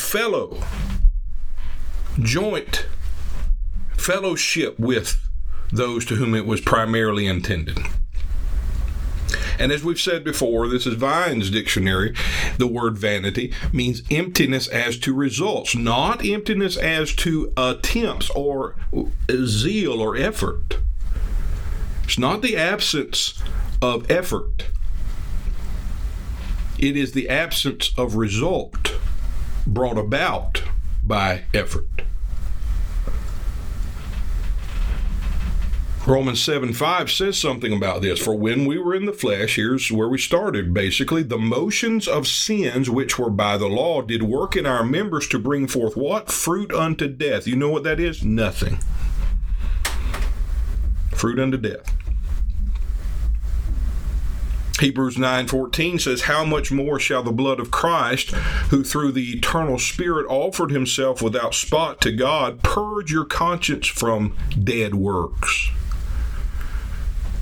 joint fellowship with those to whom it was primarily intended. And as we've said before, this is Vine's dictionary. The word vanity means emptiness as to results, not emptiness as to attempts or zeal or effort. It's not the absence of effort. It is the absence of result brought about by effort. Romans 7:5 says something about this. For when we were in the flesh, here's where we started, basically, the motions of sins which were by the law did work in our members to bring forth what? Fruit unto death. You know what that is? Nothing. Fruit unto death. Hebrews 9:14 says, how much more shall the blood of Christ, who through the eternal Spirit offered himself without spot to God, purge your conscience from dead works?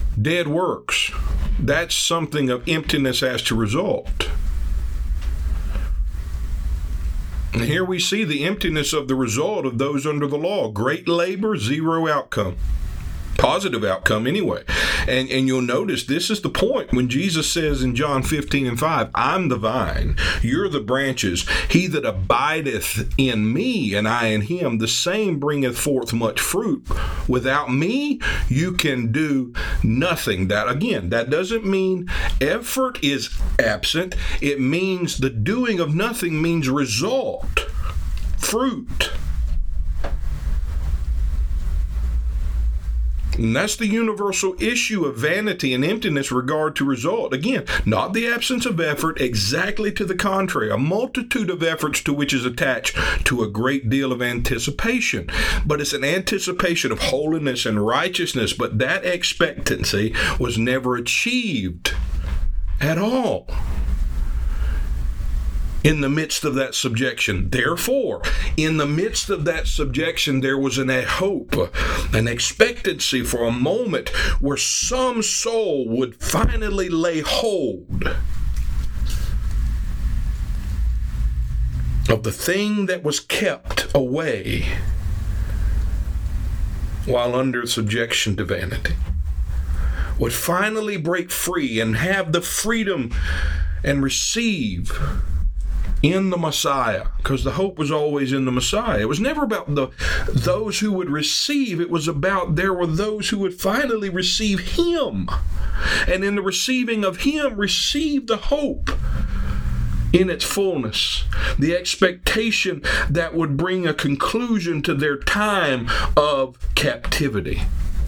Dead works. That's something of emptiness as to result. And here we see the emptiness of the result of those under the law. Great labor, zero outcome. Positive outcome anyway. And you'll notice this is the point when Jesus says in John 15:5, I'm the vine, you're the branches. He that abideth in me and I in him, the same bringeth forth much fruit. Without me, you can do nothing. That doesn't mean effort is absent. It means the doing of nothing means result, fruit. And that's the universal issue of vanity and emptiness regard to result. Again, not the absence of effort, exactly to the contrary. A multitude of efforts to which is attached to a great deal of anticipation. But it's an anticipation of holiness and righteousness, but that expectancy was never achieved at all in the midst of that subjection. Therefore, in the midst of that subjection, there was a hope, an expectancy for a moment where some soul would finally lay hold of the thing that was kept away while under subjection to vanity, would finally break free and have the freedom and receive in the Messiah, because the hope was always in the Messiah. It was never about those who would receive. It was about there were those who would finally receive him. And in the receiving of him, receive the hope in its fullness, the expectation that would bring a conclusion to their time of captivity.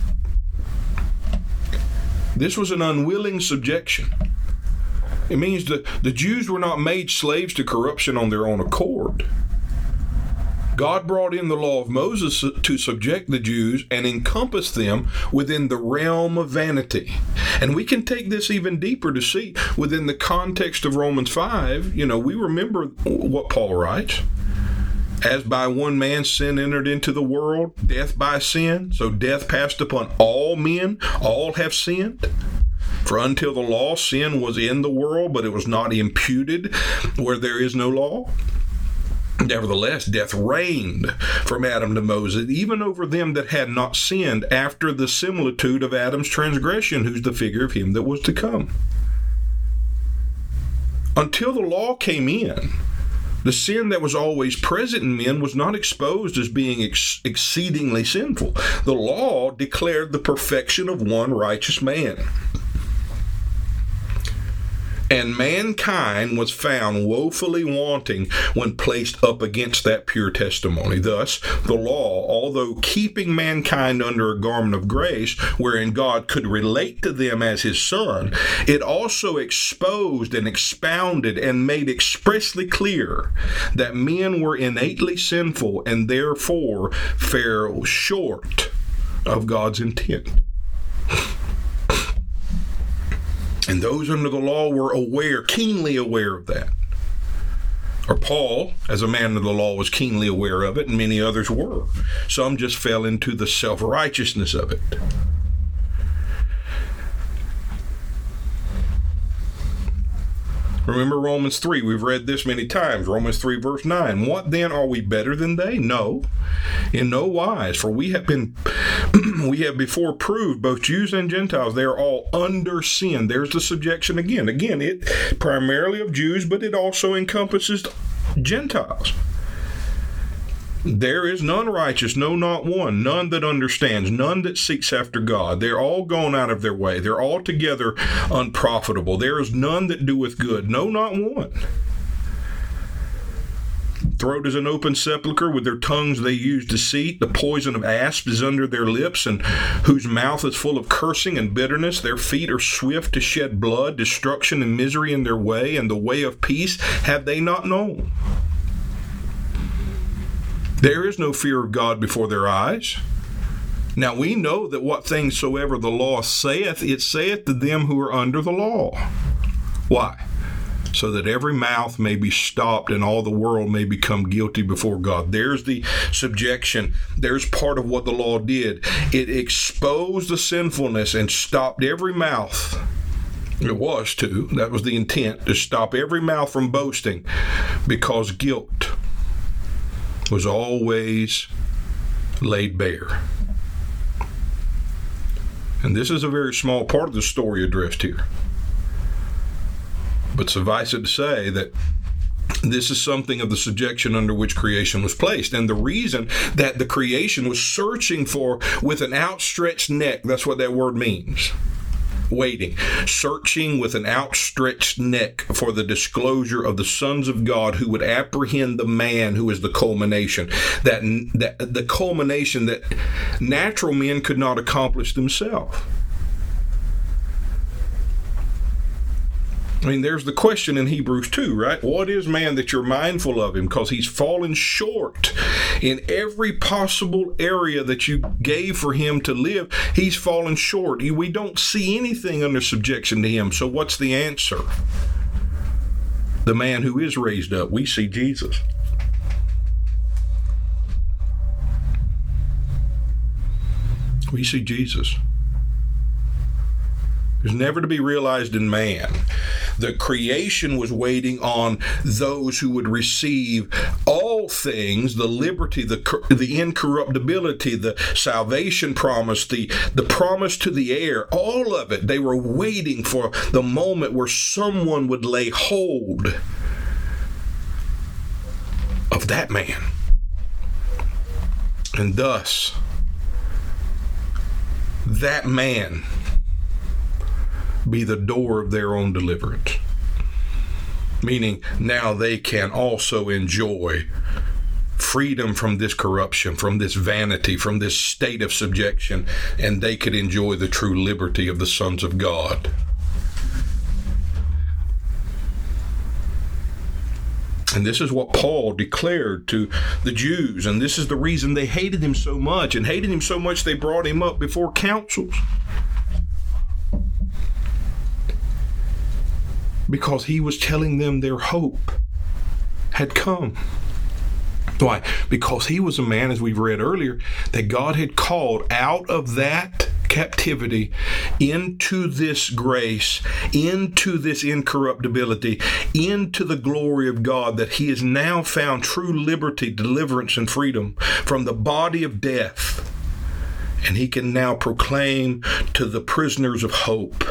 This was an unwilling subjection. It means that the Jews were not made slaves to corruption on their own accord. God brought in the law of Moses to subject the Jews and encompass them within the realm of vanity. And we can take this even deeper to see within the context of Romans 5. We remember what Paul writes. As by one man sin entered into the world, death by sin, so death passed upon all men, all have sinned. For until the law, sin was in the world, but it was not imputed where there is no law. Nevertheless, death reigned from Adam to Moses, even over them that had not sinned, after the similitude of Adam's transgression, who's the figure of him that was to come. Until the law came in, the sin that was always present in men was not exposed as being exceedingly sinful. The law declared the perfection of one righteous man. And mankind was found woefully wanting when placed up against that pure testimony. Thus, the law, although keeping mankind under a garment of grace, wherein God could relate to them as his son, it also exposed and expounded and made expressly clear that men were innately sinful and therefore fell short of God's intent. And those under the law were aware, keenly aware of that. Or Paul, as a man under the law, was keenly aware of it, and many others were. Some just fell into the self-righteousness of it. Remember Romans 3. We've read this many times. Romans 3, verse 9. What then, are we better than they? No, in no wise. For we have before proved, both Jews and Gentiles, they are all under sin. There's the subjection again. Again, it primarily of Jews, but it also encompasses Gentiles. There is none righteous, no, not one, none that understands, none that seeks after God. They're all gone out of their way. They're altogether unprofitable. There is none that doeth good, no, not one. Throat is an open sepulchre, with their tongues they use deceit. The poison of asp is under their lips, and whose mouth is full of cursing and bitterness. Their feet are swift to shed blood, destruction and misery in their way, and the way of peace have they not known. There is no fear of God before their eyes. Now we know that what things soever the law saith, it saith to them who are under the law. Why? so that every mouth may be stopped and all the world may become guilty before God. There's the subjection. There's part of what the law did. It exposed the sinfulness and stopped every mouth. It was to. That was the intent, to stop every mouth from boasting, because guilt was always laid bare. And this is a very small part of the story addressed here. But suffice it to say that this is something of the subjection under which creation was placed. And the reason that the creation was searching for with an outstretched neck, that's what that word means. Waiting, searching with an outstretched neck for the disclosure of the sons of God who would apprehend the man who is the culmination, that the culmination that natural men could not accomplish themselves. I mean, there's the question in Hebrews 2, right? What is man that you're mindful of him? Because he's fallen short in every possible area that you gave for him to live. He's fallen short. We don't see anything under subjection to him. So what's the answer? The man who is raised up. We see Jesus. We see Jesus. It's never to be realized in man. The creation was waiting on those who would receive all things, the liberty, the incorruptibility, the salvation promise, the promise to the heir, all of it. They were waiting for the moment where someone would lay hold of that man. And thus, that man be the door of their own deliverance. Meaning now they can also enjoy freedom from this corruption, from this vanity, from this state of subjection, and they could enjoy the true liberty of the sons of God. And this is what Paul declared to the Jews, and this is the reason they hated him so much, and hated him so much they brought him up before councils. Because he was telling them their hope had come. Why? Because he was a man, as we've read earlier, that God had called out of that captivity into this grace, into this incorruptibility, into the glory of God, that he has now found true liberty, deliverance, and freedom from the body of death. And he can now proclaim to the prisoners of hope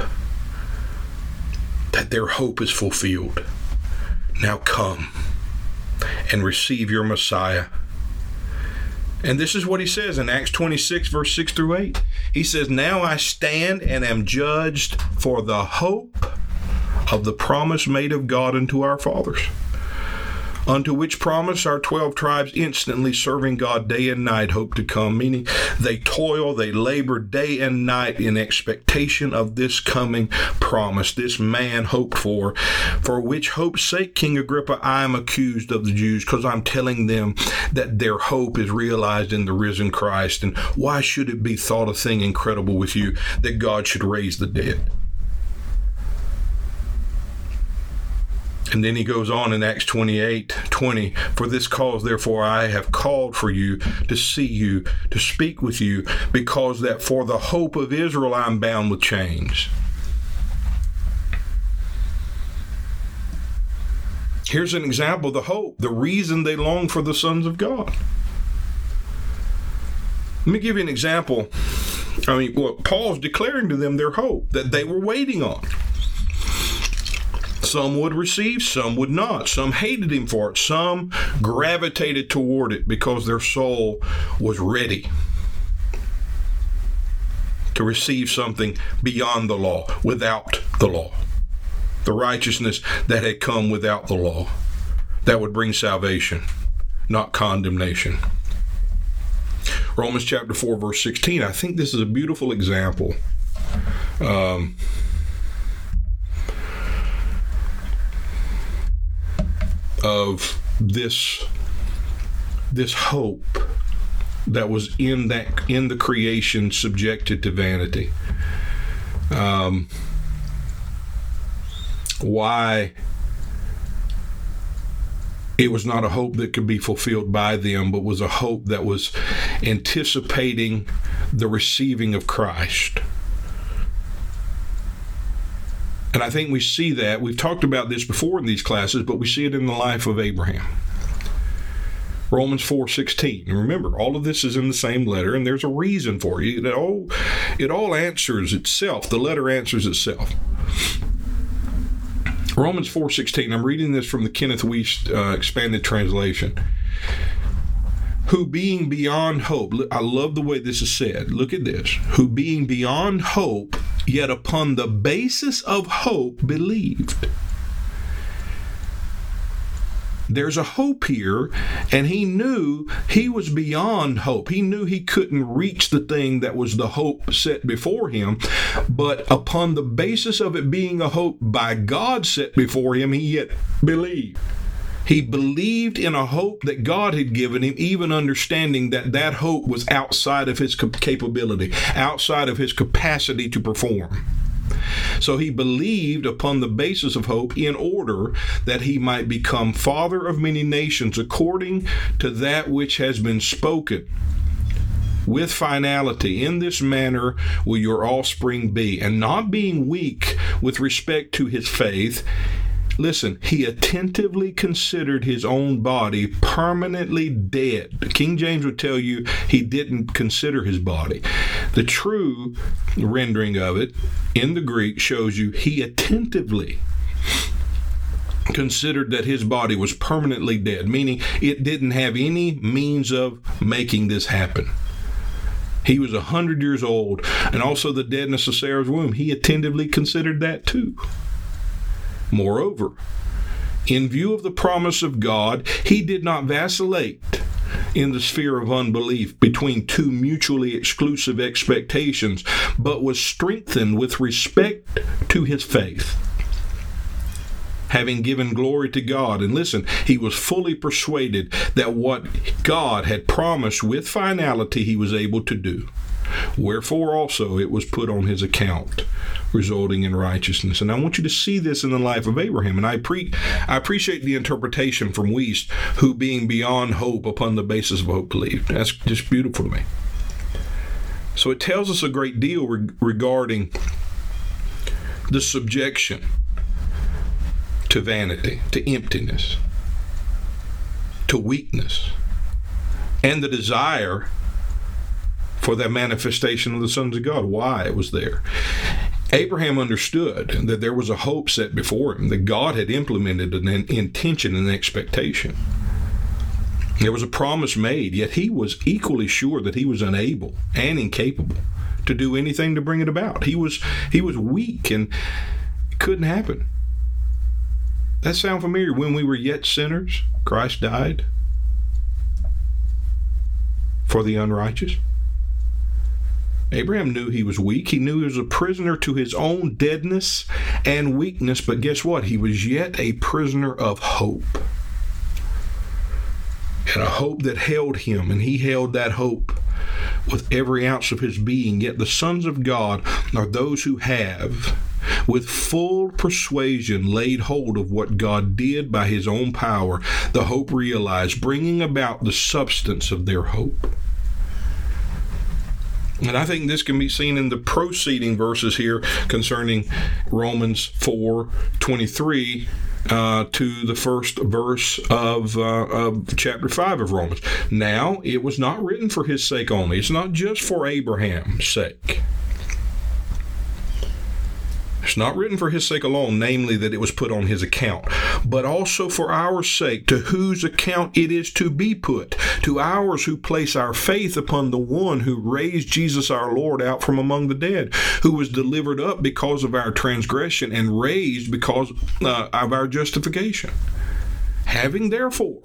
that their hope is fulfilled. Now come and receive your Messiah. And this is what he says in Acts 26, verse 6 through 8. He says, now I stand and am judged for the hope of the promise made of God unto our fathers. Unto which promise our 12 tribes instantly serving God day and night hope to come, meaning they toil, they labor day and night in expectation of this coming promise, this man hoped for which hope's sake, King Agrippa, I am accused of the Jews, because I'm telling them that their hope is realized in the risen Christ. And why should it be thought a thing incredible with you that God should raise the dead? And then he goes on in Acts 28:20, for this cause, therefore, I have called for you, to see you, to speak with you, because that for the hope of Israel I'm bound with chains. Here's an example of the hope, the reason they long for the sons of God. Let me give you an example. Paul's declaring to them their hope that they were waiting on. Some would receive, some would not. Some hated him for it. Some gravitated toward it because their soul was ready to receive something beyond the law, without the law. The righteousness that had come without the law, that would bring salvation, not condemnation. Romans chapter 4, verse 16. I think this is a beautiful example. Of this hope that was in the creation subjected to vanity. Why It was not a hope that could be fulfilled by them, but was a hope that was anticipating the receiving of Christ. And I think we see that. We've talked about this before in these classes, but we see it in the life of Abraham. Romans 4:16. And remember, all of this is in the same letter, and there's a reason for it. It all answers itself. The letter answers itself. Romans 4:16. I'm reading this from the Kenneth Wuest Expanded Translation. Who being beyond hope, I love the way this is said. Look at this. Who being beyond hope, yet upon the basis of hope believed. There's a hope here, and he knew he was beyond hope. He knew he couldn't reach the thing that was the hope set before him, but upon the basis of it being a hope by God set before him, he yet believed. He believed in a hope that God had given him, even understanding that that hope was outside of his capability, outside of his capacity to perform. So he believed upon the basis of hope in order that he might become father of many nations according to that which has been spoken. With finality, in this manner will your offspring be. And not being weak with respect to his faith, listen, he attentively considered his own body permanently dead. King James would tell you he didn't consider his body. The true rendering of it in the Greek shows you he attentively considered that his body was permanently dead, meaning it didn't have any means of making this happen. He was 100 years old, and also the deadness of Sarah's womb. He attentively considered that too. Moreover, in view of the promise of God, he did not vacillate in the sphere of unbelief between two mutually exclusive expectations, but was strengthened with respect to his faith, having given glory to God. And listen, he was fully persuaded that what God had promised with finality he was able to do. Wherefore also it was put on his account, resulting in righteousness. And I want you to see this in the life of Abraham. And I appreciate the interpretation from Wuest, who being beyond hope upon the basis of hope believed. That's just beautiful to me. So it tells us a great deal regarding the subjection to vanity, to emptiness, to weakness, and the desire for that manifestation of the sons of God, why it was there. Abraham understood that there was a hope set before him, that God had implemented an intention and expectation. There was a promise made, yet he was equally sure that he was unable and incapable to do anything to bring it about. He was weak and it couldn't happen. That sound familiar? When we were yet sinners, Christ died for the unrighteous. Abraham knew he was weak. He knew he was a prisoner to his own deadness and weakness, but guess what? He was yet a prisoner of hope. And a hope that held him, and he held that hope with every ounce of his being. Yet the sons of God are those who have, with full persuasion, laid hold of what God did by his own power, the hope realized, bringing about the substance of their hope. And I think this can be seen in the preceding verses here concerning Romans 4:23 to the first verse of chapter 5 of Romans. Now, it was not written for his sake only. It's not just for Abraham's sake. It's not written for his sake alone, namely that it was put on his account, but also for our sake, to whose account it is to be put, to ours who place our faith upon the one who raised Jesus our Lord out from among the dead, who was delivered up because of our transgression and raised because of our justification. Having therefore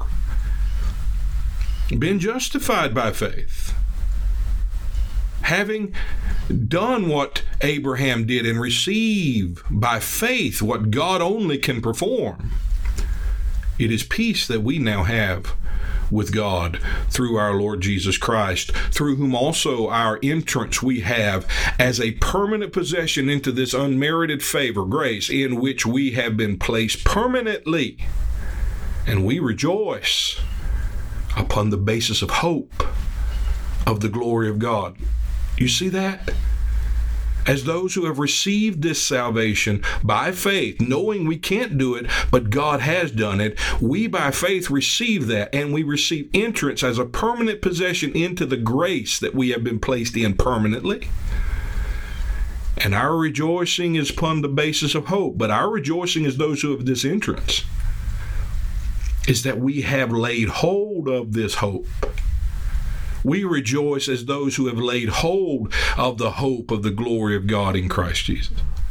been justified by faith, having done what Abraham did and receive by faith what God only can perform, it is peace that we now have with God through our Lord Jesus Christ, through whom also our entrance we have as a permanent possession into this unmerited favor, grace, in which we have been placed permanently And we rejoice upon the basis of hope of the glory of God. You see that? As those who have received this salvation by faith, knowing we can't do it, but God has done it, we by faith receive that, and we receive entrance as a permanent possession into the grace that we have been placed in permanently. And our rejoicing is upon the basis of hope, but our rejoicing as those who have this entrance is that we have laid hold of this hope. We rejoice as those who have laid hold of the hope of the glory of God in Christ Jesus.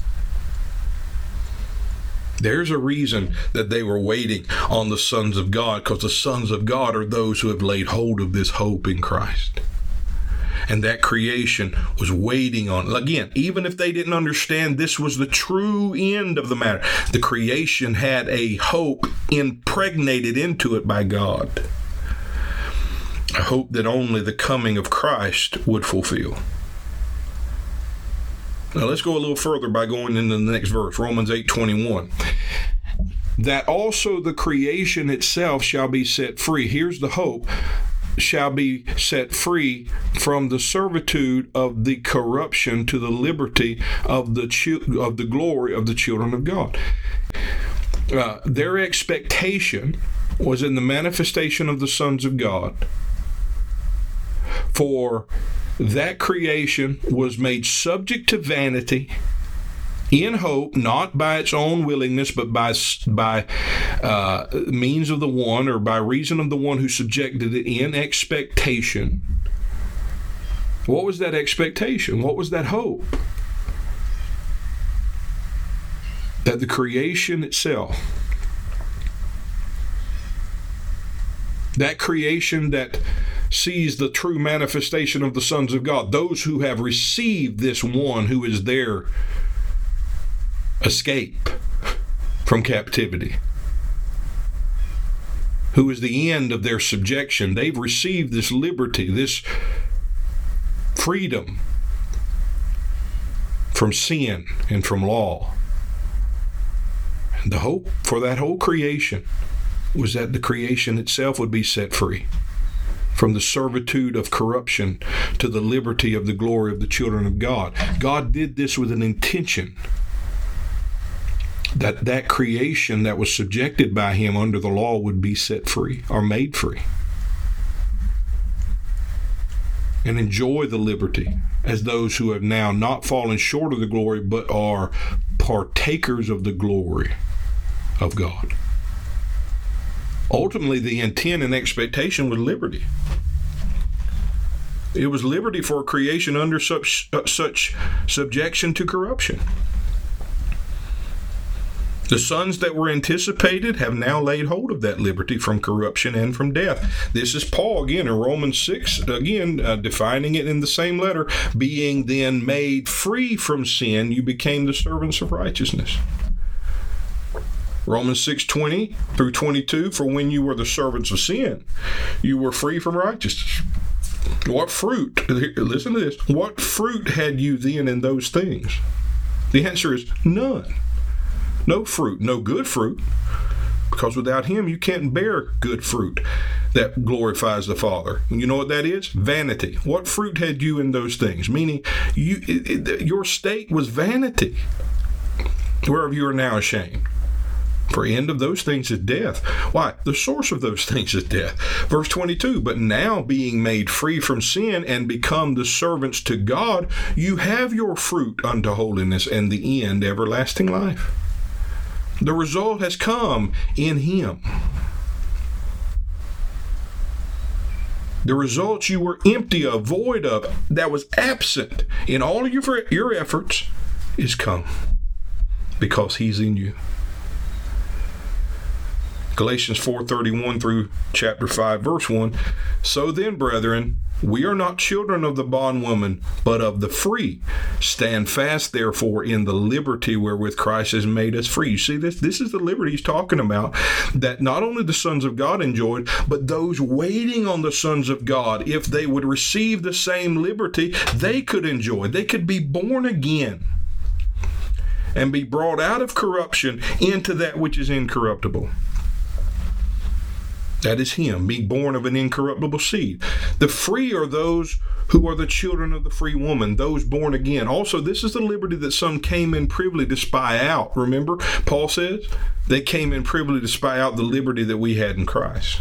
There's a reason that they were waiting on the sons of God, because the sons of God are those who have laid hold of this hope in Christ. And that creation was waiting on. Again, even if they didn't understand this was the true end of the matter, the creation had a hope impregnated into it by God. A hope that only the coming of Christ would fulfill. Now let's go a little further by going into the next verse, Romans 8:21. That also the creation itself shall be set free. Here's the hope. Shall be set free from the servitude of the corruption to the liberty of the glory of the children of God. Their expectation was in the manifestation of the sons of God. For that creation was made subject to vanity in hope, not by its own willingness, but by means of the one, or by reason of the one who subjected it, in expectation. What was that expectation? What was that hope? That the creation itself, that creation that sees the true manifestation of the sons of God, those who have received this one who is their escape from captivity, who is the end of their subjection. They've received this liberty, this freedom from sin and from law. And the hope for that whole creation was that the creation itself would be set free from the servitude of corruption to the liberty of the glory of the children of God. God did this with an intention, that creation that was subjected by him under the law would be set free or made free and enjoy the liberty as those who have now not fallen short of the glory but are partakers of the glory of God. Ultimately, the intent and expectation was liberty. It was liberty for a creation under such subjection to corruption. The sons that were anticipated have now laid hold of that liberty from corruption and from death. This is Paul again in Romans 6, again defining it in the same letter. Being then made free from sin, you became the servants of righteousness. Romans 6:20 through 22, for when you were the servants of sin, you were free from righteousness. What fruit, listen to this, what fruit had you then in those things? The answer is none. No fruit, no good fruit, because without him you can't bear good fruit that glorifies the Father. You know what that is? Vanity. What fruit had you in those things? Meaning your state was vanity, whereof you are now ashamed. For end of those things is death. Why? The source of those things is death. Verse 22, but now being made free from sin and become the servants to God, you have your fruit unto holiness, and the end everlasting life. The result has come in him. The results you were empty of, void of, that was absent in all of your efforts, is come because he's in you. Galatians 4:31 through chapter 5, verse 1. So then, brethren, we are not children of the bondwoman, but of the free. Stand fast, therefore, in the liberty wherewith Christ has made us free. You see this? This is the liberty he's talking about, that not only the sons of God enjoyed, but those waiting on the sons of God, if they would receive the same liberty, they could enjoy. They could be born again and be brought out of corruption into that which is incorruptible. That is him, being born of an incorruptible seed. The free are those who are the children of the free woman, those born again. Also, this is the liberty that some came in privily to spy out. Remember, Paul says they came in privily to spy out the liberty that we had in Christ.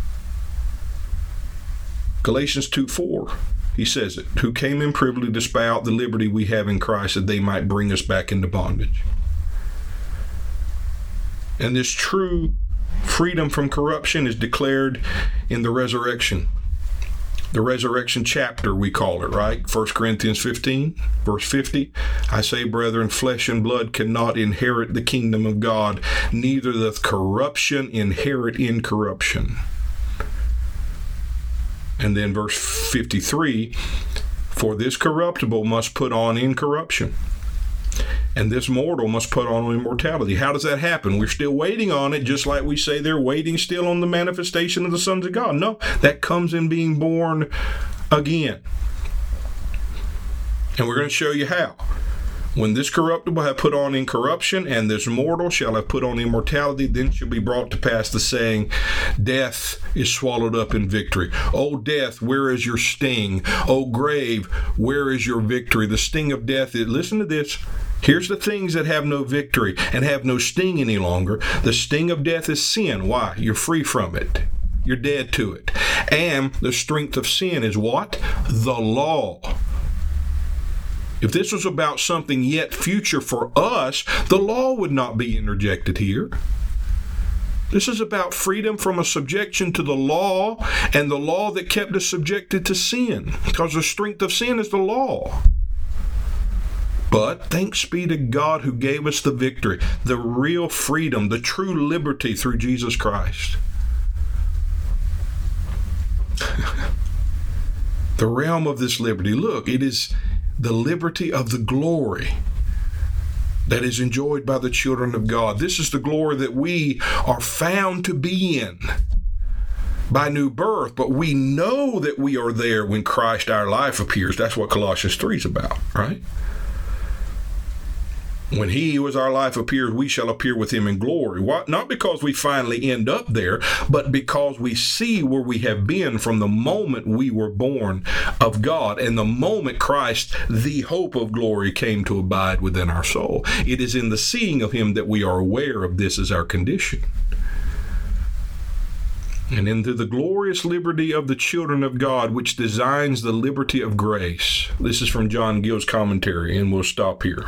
Galatians 2:4, he says it, who came in privily to spy out the liberty we have in Christ, that they might bring us back into bondage. And this true freedom from corruption is declared in the resurrection. The resurrection chapter, we call it, right? 1 Corinthians 15, verse 50. I say, brethren, flesh and blood cannot inherit the kingdom of God, neither doth corruption inherit incorruption. And then verse 53, for this corruptible must put on incorruption, and this mortal must put on immortality. How does that happen? We're still waiting on it, just like we say they're waiting still on the manifestation of the sons of God. No, that comes in being born again. And we're going to show you how. When this corruptible have put on incorruption, and this mortal shall have put on immortality, then shall be brought to pass the saying, death is swallowed up in victory. O death, where is your sting? O grave, where is your victory? The sting of death is, listen to this, here's the things that have no victory and have no sting any longer. The sting of death is sin. Why? You're free from it. You're dead to it. And the strength of sin is what? The law. If this was about something yet future for us, the law would not be interjected here. This is about freedom from a subjection to the law, and the law that kept us subjected to sin, because the strength of sin is the law. But thanks be to God who gave us the victory, the real freedom, the true liberty through Jesus Christ. The realm of this liberty, look, it is the liberty of the glory that is enjoyed by the children of God. This is the glory that we are found to be in by new birth, but we know that we are there when Christ our life appears. That's what Colossians 3 is about, right? When he who is our life appears, we shall appear with him in glory. Why? Not because we finally end up there, but because we see where we have been from the moment we were born of God and the moment Christ, the hope of glory, came to abide within our soul. It is in the seeing of him that we are aware of this as our condition. And into the glorious liberty of the children of God, which designs the liberty of grace. This is from John Gill's commentary, and we'll stop here.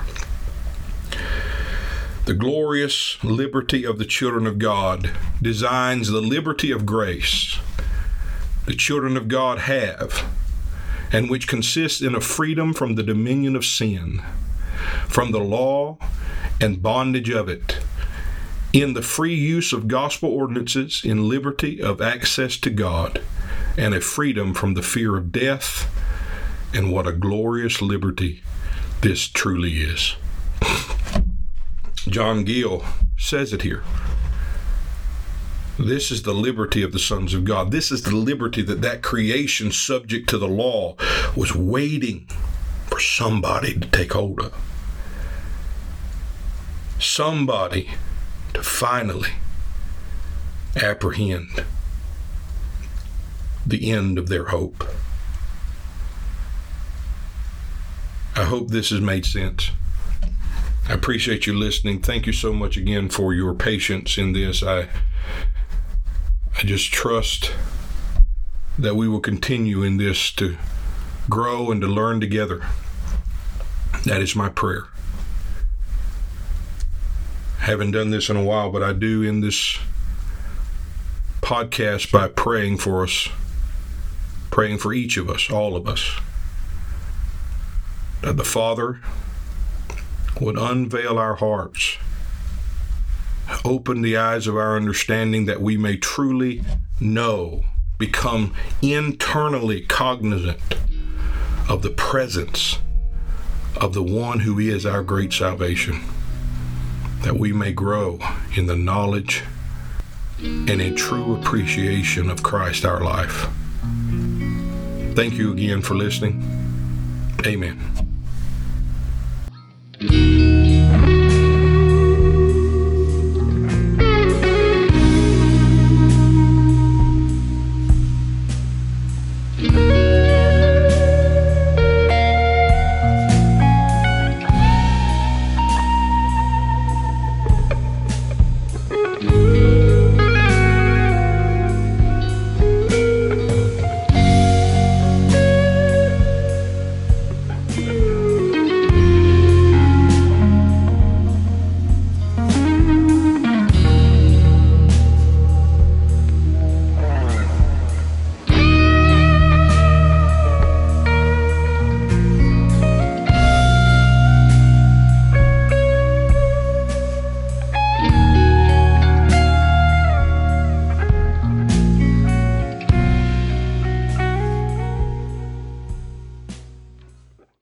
The glorious liberty of the children of God designs the liberty of grace the children of God have, and which consists in a freedom from the dominion of sin, from the law and bondage of it, in the free use of gospel ordinances, in liberty of access to God, and a freedom from the fear of death. And what a glorious liberty this truly is. John Gill says it here. This is the liberty of the sons of God. This is the liberty that creation subject to the law was waiting for somebody to take hold of. Somebody to finally apprehend the end of their hope. I hope this has made sense. I appreciate you listening. Thank you so much again for your patience in this. I just trust that we will continue in this to grow and to learn together. That is my prayer. I haven't done this in a while, but I do end this podcast by praying for us, praying for each of us, all of us, that the Father would unveil our hearts, open the eyes of our understanding, that we may truly know, become internally cognizant of the presence of the one who is our great salvation, that we may grow in the knowledge and in true appreciation of Christ our life. Thank you again for listening. Amen.